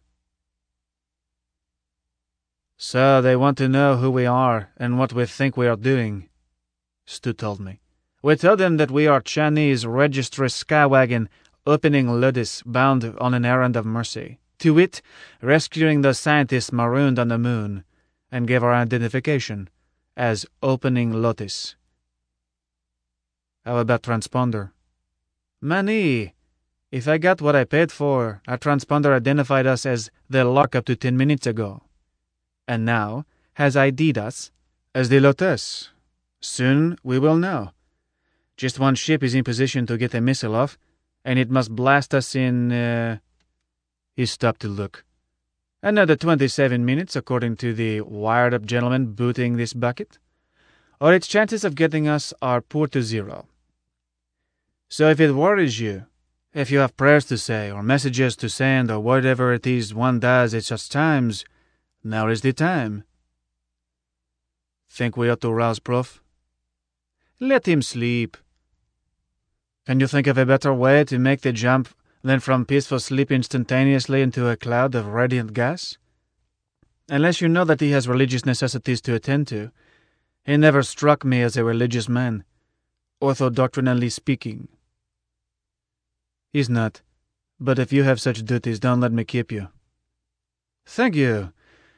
So they want to know who we are and what we think we are doing, Stu told me. We tell them that we are Chinese registry Skywagon opening Lotus bound on an errand of mercy. To wit, rescuing the scientists marooned on the moon, and gave our identification as Opening Lotus. How about transponder? Manny, if I got what I paid for, our transponder identified us as the Lark up to 10 minutes ago. And now has ID'd us as the Lotus. Soon we will know. Just one ship is in position to get a missile off, and it must blast us in, He stopped to look. Another 27 minutes, according to the wired-up gentleman booting this bucket. Or its chances of getting us are poor to 0. So if it worries you, if you have prayers to say, or messages to send, or whatever it is one does at such times, now is the time. Think we ought to rouse Prof? Let him sleep. Can you think of a better way to make the jump than from peaceful sleep instantaneously into a cloud of radiant gas? Unless you know that he has religious necessities to attend to, he never struck me as a religious man, orthodoctrinally speaking. He's not, but if you have such duties, don't let me keep you. Thank you.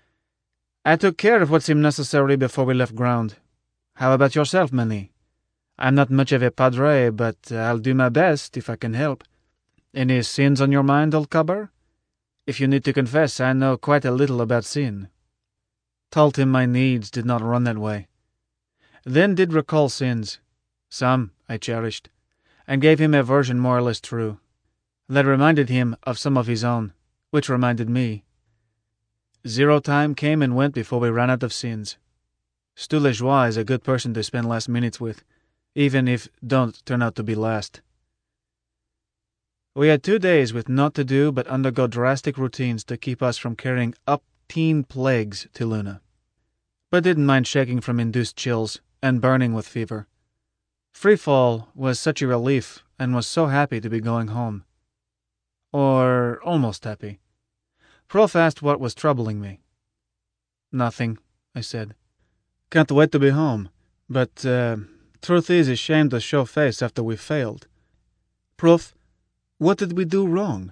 I took care of what seemed necessary before we left ground. How about yourself, Manny? I'm not much of a padre, but I'll do my best if I can help. Any sins on your mind, old cubber? If you need to confess, I know quite a little about sin. Told him my needs did not run that way. Then did recall sins. Some I cherished, and gave him a version more or less true. That reminded him of some of his own, which reminded me. 0 time came and went before we ran out of sins. Stu Lejoie is a good person to spend last minutes with, even if don't turn out to be last. We had 2 days with naught to do but undergo drastic routines to keep us from carrying up-teen plagues to Luna. But didn't mind shaking from induced chills and burning with fever. Freefall was such a relief and was so happy to be going home. Or almost happy. Prof asked what was troubling me. Nothing, I said. Can't wait to be home, but truth is ashamed to show face after we failed. Prof, what did we do wrong?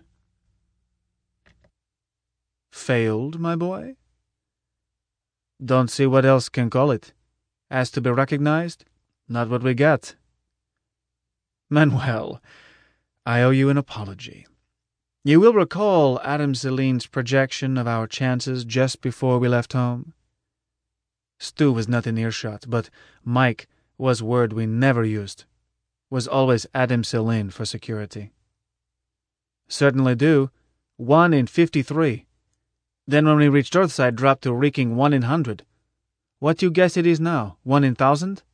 Failed, my boy? Don't see what else can call it. Asked to be recognized? Not what we got. Manuel, I owe you an apology. You will recall Adam Celine's projection of our chances just before we left home? Stu was not in earshot, but Mike was word we never used. Was always Adam Celine for security. Certainly do. 1 in 53. Then when we reached Earthside, dropped to a reeking 1 in 100. What do you guess it is now? 1 in 1,000?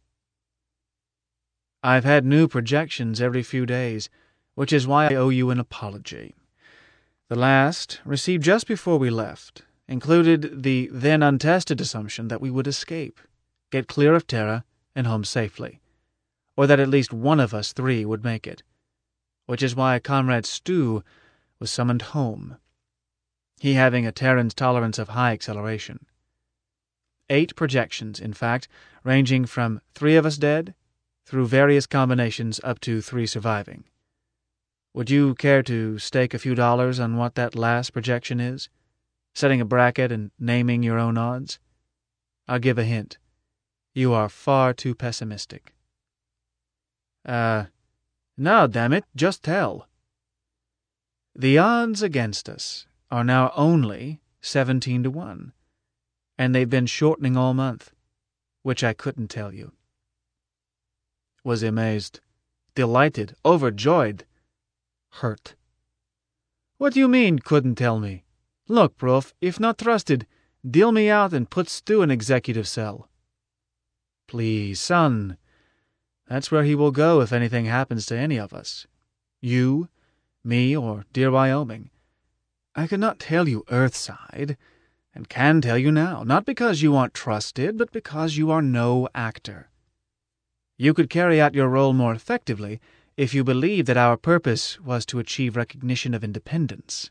I've had new projections every few days, which is why I owe you an apology. The last, received just before we left, included the then untested assumption that we would escape, get clear of Terra, and home safely, or that at least one of us 3 would make it, which is why Comrade Stu was summoned home, he having a Terran's tolerance of high acceleration. 8 projections, in fact, ranging from 3 of us dead, through various combinations up to 3 surviving. Would you care to stake a few dollars on what that last projection is? Setting a bracket and naming your own odds? I'll give a hint. You are far too pessimistic. No, damn it, just tell. The odds against us are now only 17 to 1, and they've been shortening all month, which I couldn't tell you. Was amazed, delighted, overjoyed, hurt. What do you mean, couldn't tell me? Look, Prof, if not trusted, deal me out and put Stu in executive cell. Please, son. That's where he will go if anything happens to any of us. You, me, or dear Wyoming. I could not tell you Earthside, and can tell you now, not because you aren't trusted, but because you are no actor. You could carry out your role more effectively if you believed that our purpose was to achieve recognition of independence.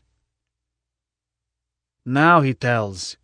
Now he tells.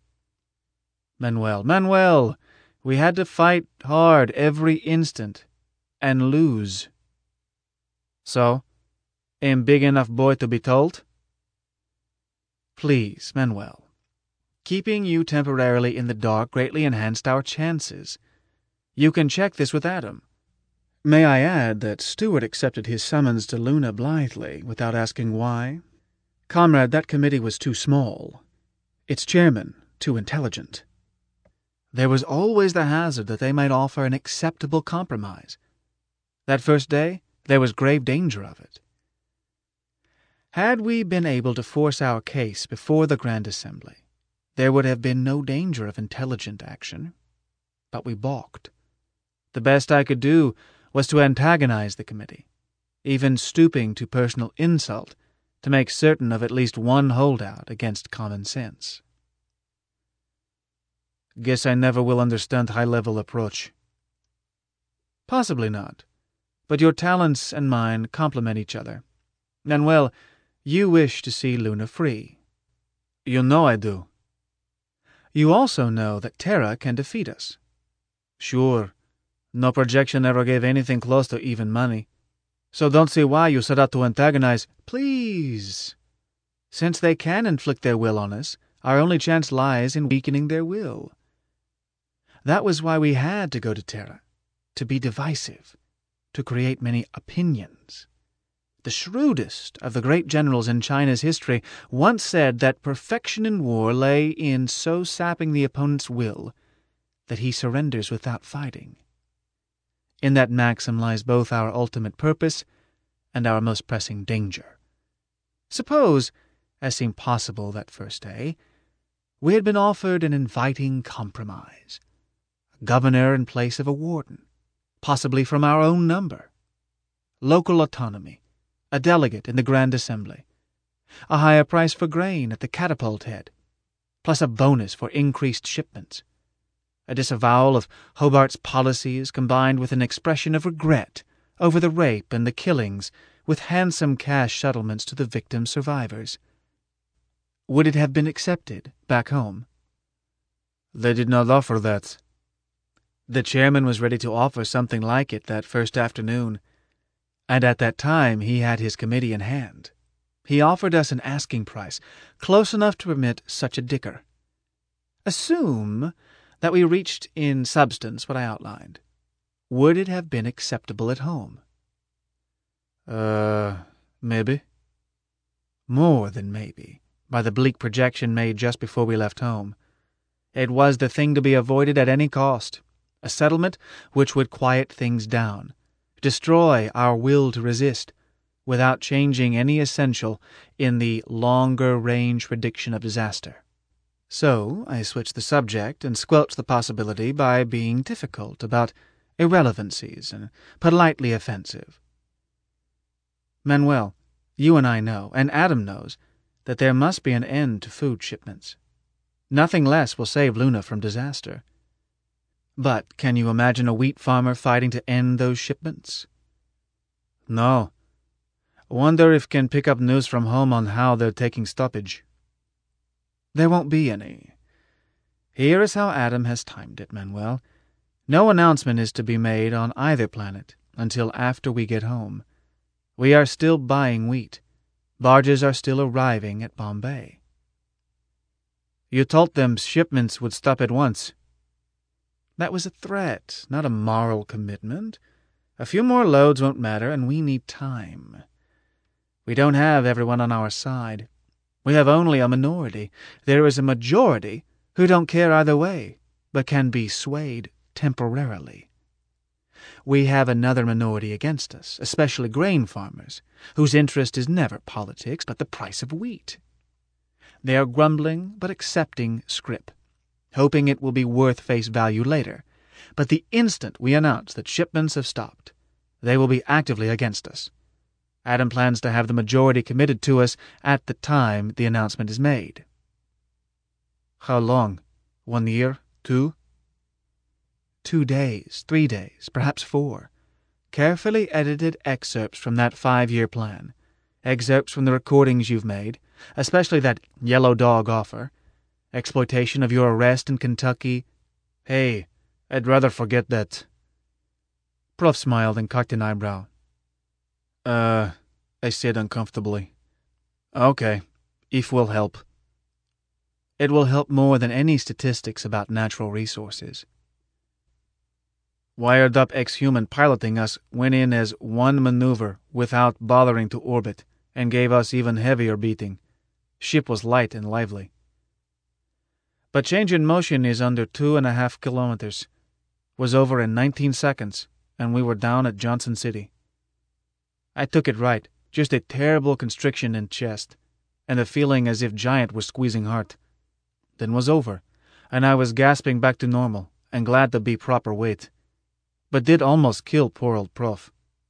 Manuel, we had to fight hard every instant, and lose. So, am big enough boy to be told? Please, Manuel. Keeping you temporarily in the dark greatly enhanced our chances. You can check this with Adam. May I add that Stewart accepted his summons to Luna blithely, without asking why? Comrade, that committee was too small. Its chairman, too intelligent. There was always the hazard that they might offer an acceptable compromise. That first day, there was grave danger of it. Had we been able to force our case before the Grand Assembly, there would have been no danger of intelligent action. But we balked. The best I could do was to antagonize the committee, even stooping to personal insult to make certain of at least one holdout against common sense. Guess I never will understand high-level approach. Possibly not, but your talents and mine complement each other. And, well, you wish to see Luna free. You know I do. You also know that Terra can defeat us. Sure. No projection ever gave anything close to even money. So don't see why you set out to antagonize. Please. Since they can inflict their will on us, our only chance lies in weakening their will. That was why we had to go to Terra, to be divisive, to create many opinions. The shrewdest of the great generals in China's history once said that perfection in war lay in so sapping the opponent's will that he surrenders without fighting. In that maxim lies both our ultimate purpose and our most pressing danger. Suppose, as seemed possible that first day, we had been offered an inviting compromise, a governor in place of a warden, possibly from our own number, local autonomy, a delegate in the Grand Assembly, a higher price for grain at the catapult head, plus a bonus for increased shipments, a disavowal of Hobart's policies combined with an expression of regret over the rape and the killings, with handsome cash settlements to the victims' survivors. Would it have been accepted back home? They did not offer that. The chairman was ready to offer something like it that first afternoon, and at that time he had his committee in hand. He offered us an asking price, close enough to permit such a dicker. Assume that we reached in substance what I outlined. Would it have been acceptable at home? Maybe. More than maybe, by the bleak projection made just before we left home. It was the thing to be avoided at any cost, a settlement which would quiet things down, destroy our will to resist, without changing any essential in the longer-range prediction of disaster. So I switched the subject and squelched the possibility by being difficult about irrelevancies and politely offensive. Manuel, you and I know, and Adam knows, that there must be an end to food shipments. Nothing less will save Luna from disaster. But can you imagine a wheat farmer fighting to end those shipments? No. Wonder if can pick up news from home on how they're taking stoppage. There won't be any. Here is how Adam has timed it, Manuel. No announcement is to be made on either planet until after we get home. We are still buying wheat. Barges are still arriving at Bombay. You told them shipments would stop at once. That was a threat, not a moral commitment. A few more loads won't matter, and we need time. We don't have everyone on our side. We have only a minority. There is a majority who don't care either way, but can be swayed temporarily. We have another minority against us, especially grain farmers, whose interest is never politics but the price of wheat. They are grumbling but accepting scrip, hoping it will be worth face value later. But the instant we announce that shipments have stopped, they will be actively against us. Adam plans to have the majority committed to us at the time the announcement is made. How long? 1 year? 2? 2 days, 3 days, perhaps 4. Carefully edited excerpts from that 5-year plan. Excerpts from the recordings you've made, especially that Yellow Dog offer. Exploitation of your arrest in Kentucky. Hey, I'd rather forget that. Prof smiled and cocked an eyebrow. I said uncomfortably. Okay, if will help. It will help more than any statistics about natural resources. Wired-up ex-human piloting us went in as one maneuver without bothering to orbit, and gave us even heavier beating. Ship was light and lively. But change in motion is under 2.5 kilometers. Was over in 19 seconds, and we were down at Johnson City. I took it right, just a terrible constriction in chest, and a feeling as if giant was squeezing heart. Then was over, and I was gasping back to normal, and glad to be proper weight. But did almost kill poor old Prof.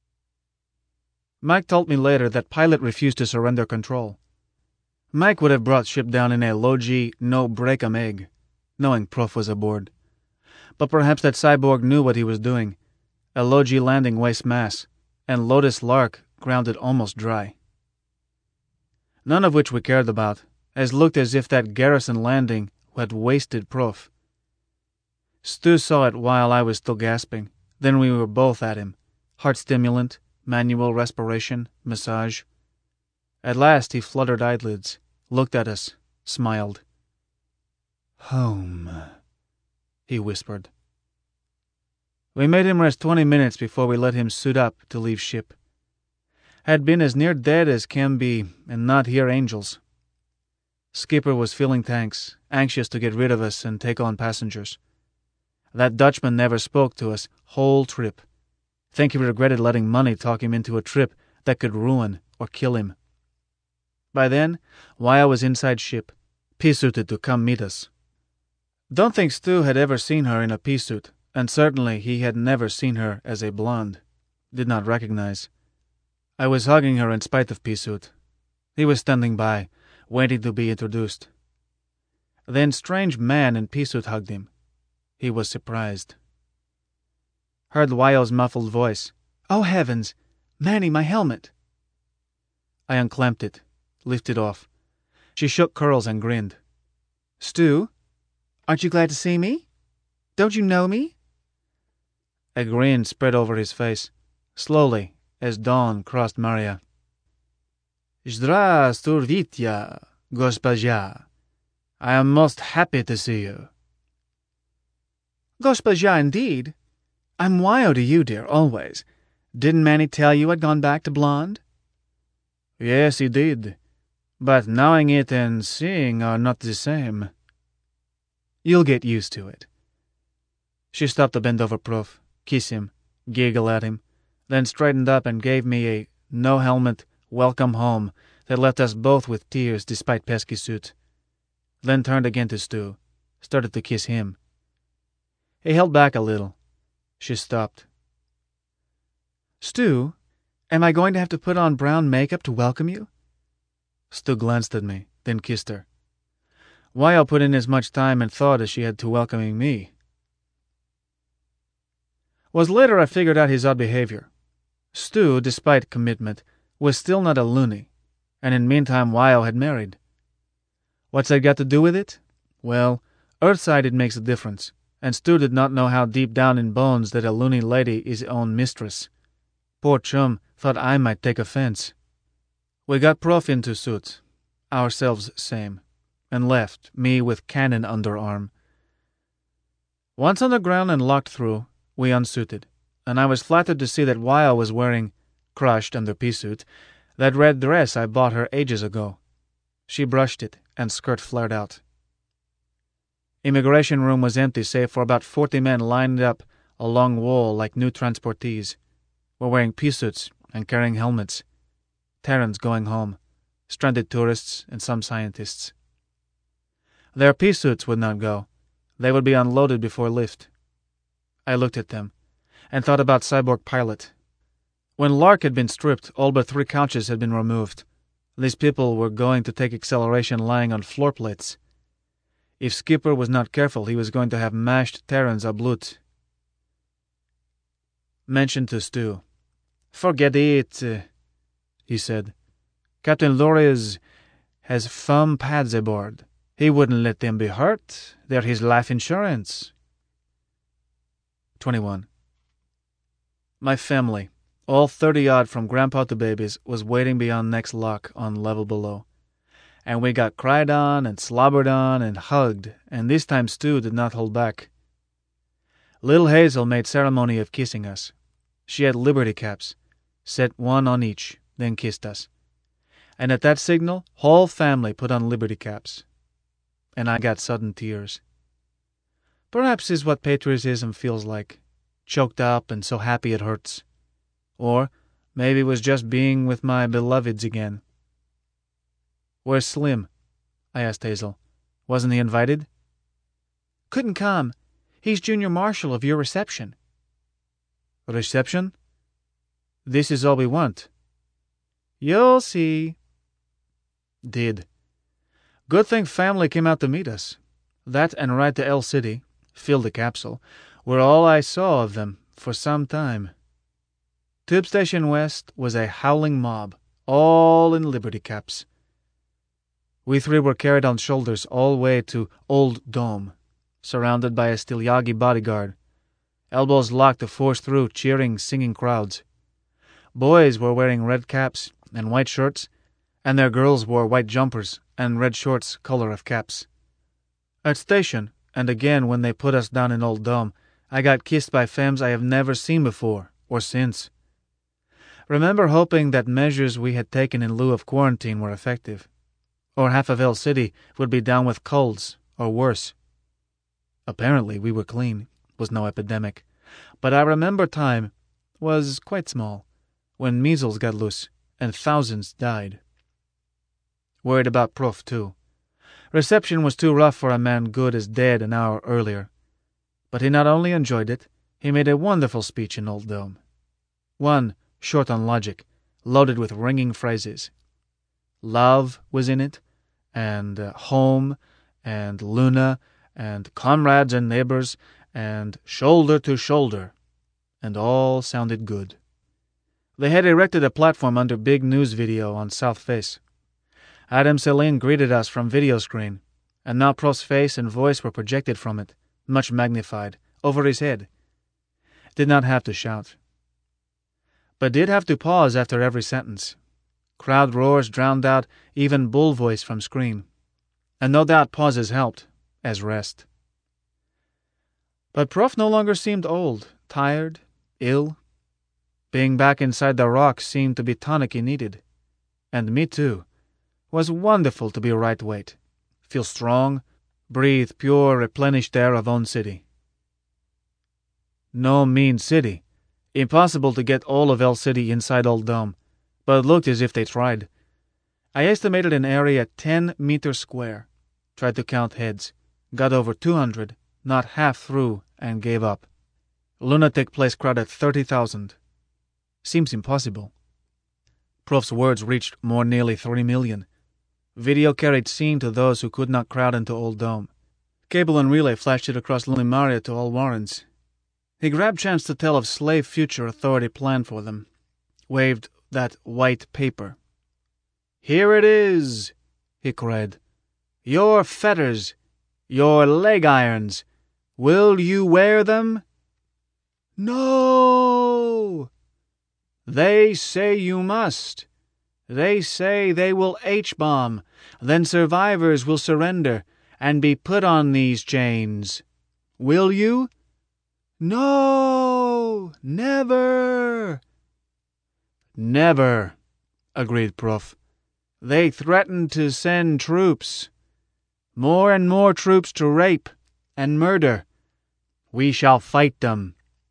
Mike told me later that pilot refused to surrender control. Mike would have brought ship down in a low-G, no-break-em egg, knowing Prof was aboard. But perhaps that cyborg knew what he was doing. A low-G landing wastes mass, and Lotus Lark grounded almost dry. None of which we cared about, as looked as if that garrison landing had wasted Prof. Stu saw it while I was still gasping. Then we were both at him. Heart stimulant, manual respiration, massage. At last he fluttered eyelids, looked at us, smiled. Home, he whispered. We made him rest 20 minutes before we let him suit up to leave ship. Had been as near dead as can be and not hear angels. Skipper was filling tanks, anxious to get rid of us and take on passengers. That Dutchman never spoke to us whole trip. Think he regretted letting money talk him into a trip that could ruin or kill him. By then, Waya was inside ship, pea-suited to come meet us. Don't think Stu had ever seen her in a pea-suit, and certainly he had never seen her as a blonde. Did not recognize. I was hugging her in spite of pea-suit. He was standing by, waiting to be introduced. Then strange man in pea-suit hugged him. He was surprised. Heard Waya's muffled voice. Oh, heavens! Manny, my helmet! I unclamped it, lifted off. She shook curls and grinned. Stu, aren't you glad to see me? Don't you know me? A grin spread over his face, slowly, as dawn crossed Maria. Здравствуйте, госпожа. I am most happy to see you. Госпожа, indeed. I'm Wyo to you, dear, always. Didn't Manny tell you I'd gone back to blonde? Yes, he did. But knowing it and seeing are not the same. You'll get used to it. She stopped to bend over Prof, kiss him, giggle at him, then straightened up and gave me a no-helmet welcome home that left us both with tears despite pesky suit. Then turned again to Stu, started to kiss him. He held back a little. She stopped. Stu, am I going to have to put on brown makeup to welcome you? Stu glanced at me, then kissed her. Wyo put in as much time and thought as she had to welcoming me. Was later I figured out his odd behavior. Stu, despite commitment, was still not a loony, and in meantime Wyo had married. What's that got to do with it? Well, Earthside it makes a difference, and Stu did not know how deep down in bones that a loony lady is own mistress. Poor chum thought I might take offense. We got Prof into suit, ourselves same, and left, me with cannon underarm. Once on the ground and locked through, we unsuited, and I was flattered to see that Wyo was wearing, crushed under pea-suit, that red dress I bought her ages ago. She brushed it, and skirt flared out. Immigration room was empty save for about 40 men lined up a long wall like new transportees. We're wearing pea-suits and carrying helmets. Terrans going home, stranded tourists and some scientists. Their pea-suits would not go. They would be unloaded before lift. I looked at them, and thought about Cyborg Pilot. When Lark had been stripped, all but 3 couches had been removed. These people were going to take acceleration lying on floor plates. If Skipper was not careful, he was going to have mashed Terrans ablut. Mentioned to Stu. Forget it, he said. Captain Lores has foam pads aboard. He wouldn't let them be hurt. They're his life insurance. 21. My family, all 30-odd from grandpa to babies, was waiting beyond next lock on level below. And we got cried on and slobbered on and hugged, and this time Stu did not hold back. Little Hazel made ceremony of kissing us. She had liberty caps, set one on each, then kissed us. And at that signal, whole family put on liberty caps. And I got sudden tears. Perhaps is what patriotism feels like, choked up and so happy it hurts. Or maybe it was just being with my beloveds again. Where's Slim? I asked Hazel. Wasn't he invited? Couldn't come. He's junior marshal of your reception. Reception? This is all we want. You'll see. Did. Good thing family came out to meet us. That and ride to El City, fill the capsule, were all I saw of them for some time. Tube Station West was a howling mob, all in liberty caps. We 3 were carried on shoulders all the way to Old Dome, surrounded by a Stilyagi bodyguard, elbows locked to force through cheering, singing crowds. Boys were wearing red caps and white shirts, and their girls wore white jumpers and red shorts color of caps. At station, and again when they put us down in Old Dome, I got kissed by femmes I have never seen before, or since. Remember hoping that measures we had taken in lieu of quarantine were effective, or half of El City would be down with colds, or worse. Apparently we were clean, was no epidemic, but I remember time was quite small, when measles got loose, and thousands died. Worried about Prof, too. Reception was too rough for a man good as dead an hour earlier. But he not only enjoyed it, he made a wonderful speech in Old Dome. One, short on logic, loaded with ringing phrases. Love was in it, and home, and Luna, and comrades and neighbors, and shoulder to shoulder, and all sounded good. They had erected a platform under big news video on South Face. Adam Celine greeted us from video screen, and now Prof's face and voice were projected from it, much magnified, over his head. Did not have to shout, but did have to pause after every sentence. Crowd roars drowned out even bull voice from screen, and no doubt pauses helped, as rest. But Prof no longer seemed old, tired, ill. Being back inside the rock seemed to be tonic he needed. And me too. Was wonderful to be right weight. Feel strong, breathe pure, replenished air of own city. No mean city. Impossible to get all of El City inside Old Dome, but it looked as if they tried. I estimated an area 10 meters square. Tried to count heads. Got over 200, not half through, and gave up. Lunatic place crowded 30,000. Seems impossible. Prof's words reached more nearly 3 million. Video carried scene to those who could not crowd into Old Dome. Cable and relay flashed it across Limaria to all Warrens. He grabbed chance to tell of slave future authority plan for them. Waved that white paper. "Here it is," he cried. "Your fetters, your leg irons. Will you wear them?" "No!" "They say you must. They say they will H-bomb, then survivors will surrender and be put on these chains. Will you?" "No! Never!" "Never," agreed Prof. "They threaten to send troops. More and more troops to rape and murder. We shall fight them."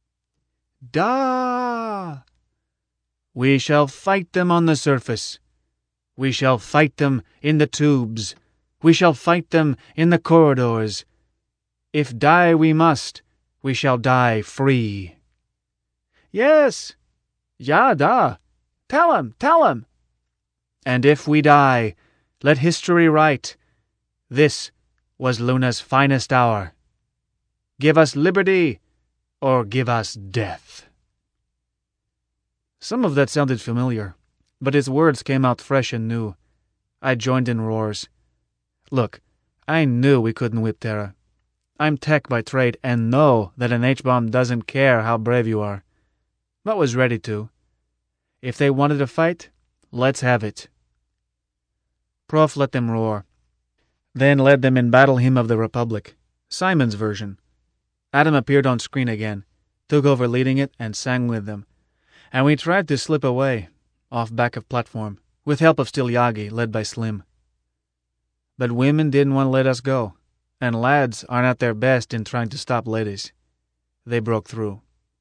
"Da!" "We shall fight them on the surface. We shall fight them in the tubes. We shall fight them in the corridors. If die we must, we shall die free." "Yes. Ja, da. Tell him. "And if we die, let history write, this was Luna's finest hour. Give us liberty, or give us death." Some of that sounded familiar, but his words came out fresh and new. I joined in roars. Look, I knew we couldn't whip Terra. I'm tech by trade and know that an H-bomb doesn't care how brave you are, but was ready to. If they wanted to fight, let's have it. Prof let them roar, then led them in Battle Hymn of the Republic, Simon's version. Adam appeared on screen again, took over leading it, and sang with them. And we tried to slip away, off back of platform, with help of Still Yagi, led by Slim. But women didn't want to let us go, and lads aren't at their best in trying to stop ladies. They broke through.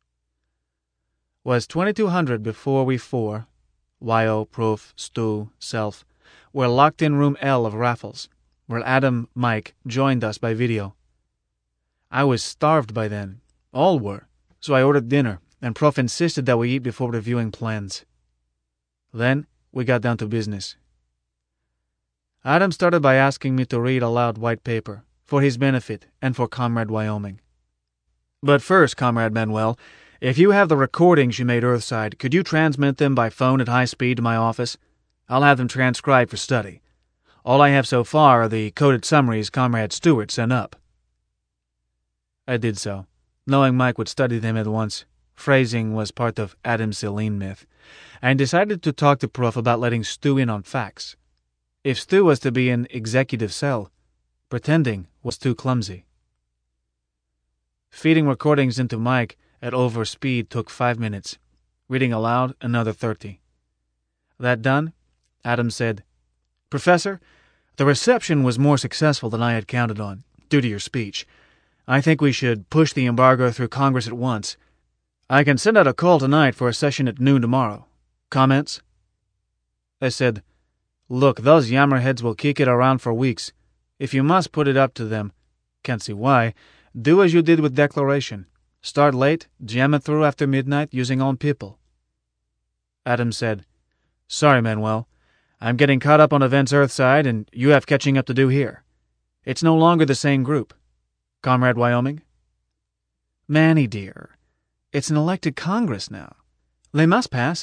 Was 2200 before we four, Yo, Prof, Stu, Self, were locked in room L of Raffles, where Adam, Mike, joined us by video. I was starved by then. All were, so I ordered dinner, and Prof insisted that we eat before reviewing plans. Then we got down to business. Adam started by asking me to read aloud white paper, for his benefit and for Comrade Wyoming. "But first, Comrade Manuel, if you have the recordings you made Earthside, could you transmit them by phone at high speed to my office? I'll have them transcribed for study. All I have so far are the coded summaries Comrade Stewart sent up." I did so, knowing Mike would study them at once. Phrasing was part of Adam Celine myth, and decided to talk to Prof about letting Stu in on facts. If Stu was to be in executive cell, pretending was too clumsy. Feeding recordings into Mike at over speed took 5 minutes. Reading aloud, another 30. That done, Adam said, "Professor, the reception was more successful than I had counted on, due to your speech. I think we should push the embargo through Congress at once. I can send out a call tonight for a session at noon tomorrow. Comments?" I said, "Look, those yammerheads will kick it around for weeks. If you must put it up to them, can't see why, do as you did with Declaration. Start late, jam it through after midnight using own people." Adam said, "Sorry, Manuel. I'm getting caught up on events Earthside, and you have catching up to do here. It's no longer the same group. Comrade Wyoming?" "Manny, dear, it's an elected Congress now. They must pass it.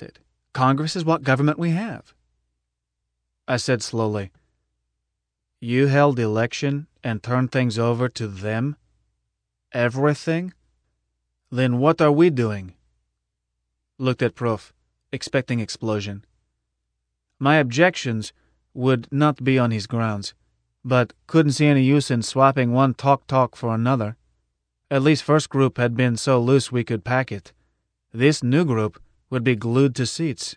Congress is what government we have. I said slowly, You held the election and turned things over to them? Everything? Then what are we doing? Looked at Prof, expecting explosion. My objections would not be on his grounds, but couldn't see any use in swapping one talk for another. At least first group had been so loose we could pack it. This new group would be glued to seats.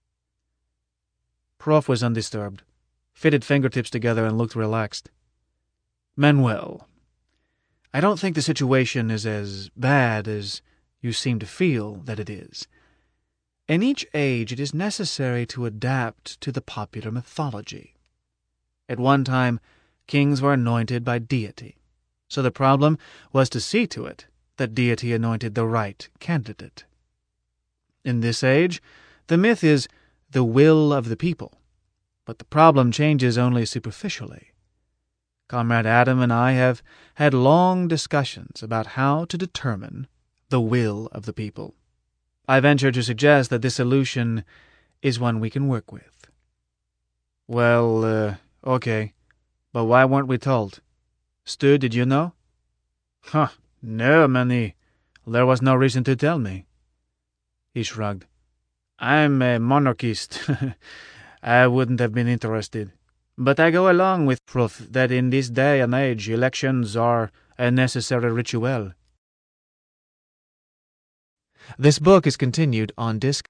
Prof was undisturbed, fitted fingertips together and looked relaxed. Manuel, I don't think the situation is as bad as you seem to feel that it is. In each age it is necessary to adapt to the popular mythology. At one time, kings were anointed by deity, so the problem was to see to it that deity anointed the right candidate. In this age, the myth is the will of the people, but the problem changes only superficially. Comrade Adam and I have had long discussions about how to determine the will of the people. I venture to suggest that this solution is one we can work with. Well, okay, but why weren't we told? Stu, did you know? No, Manny. There was no reason to tell me. He shrugged. I'm a monarchist. I wouldn't have been interested. But I go along with Prof that in this day and age elections are a necessary ritual. This book is continued on disc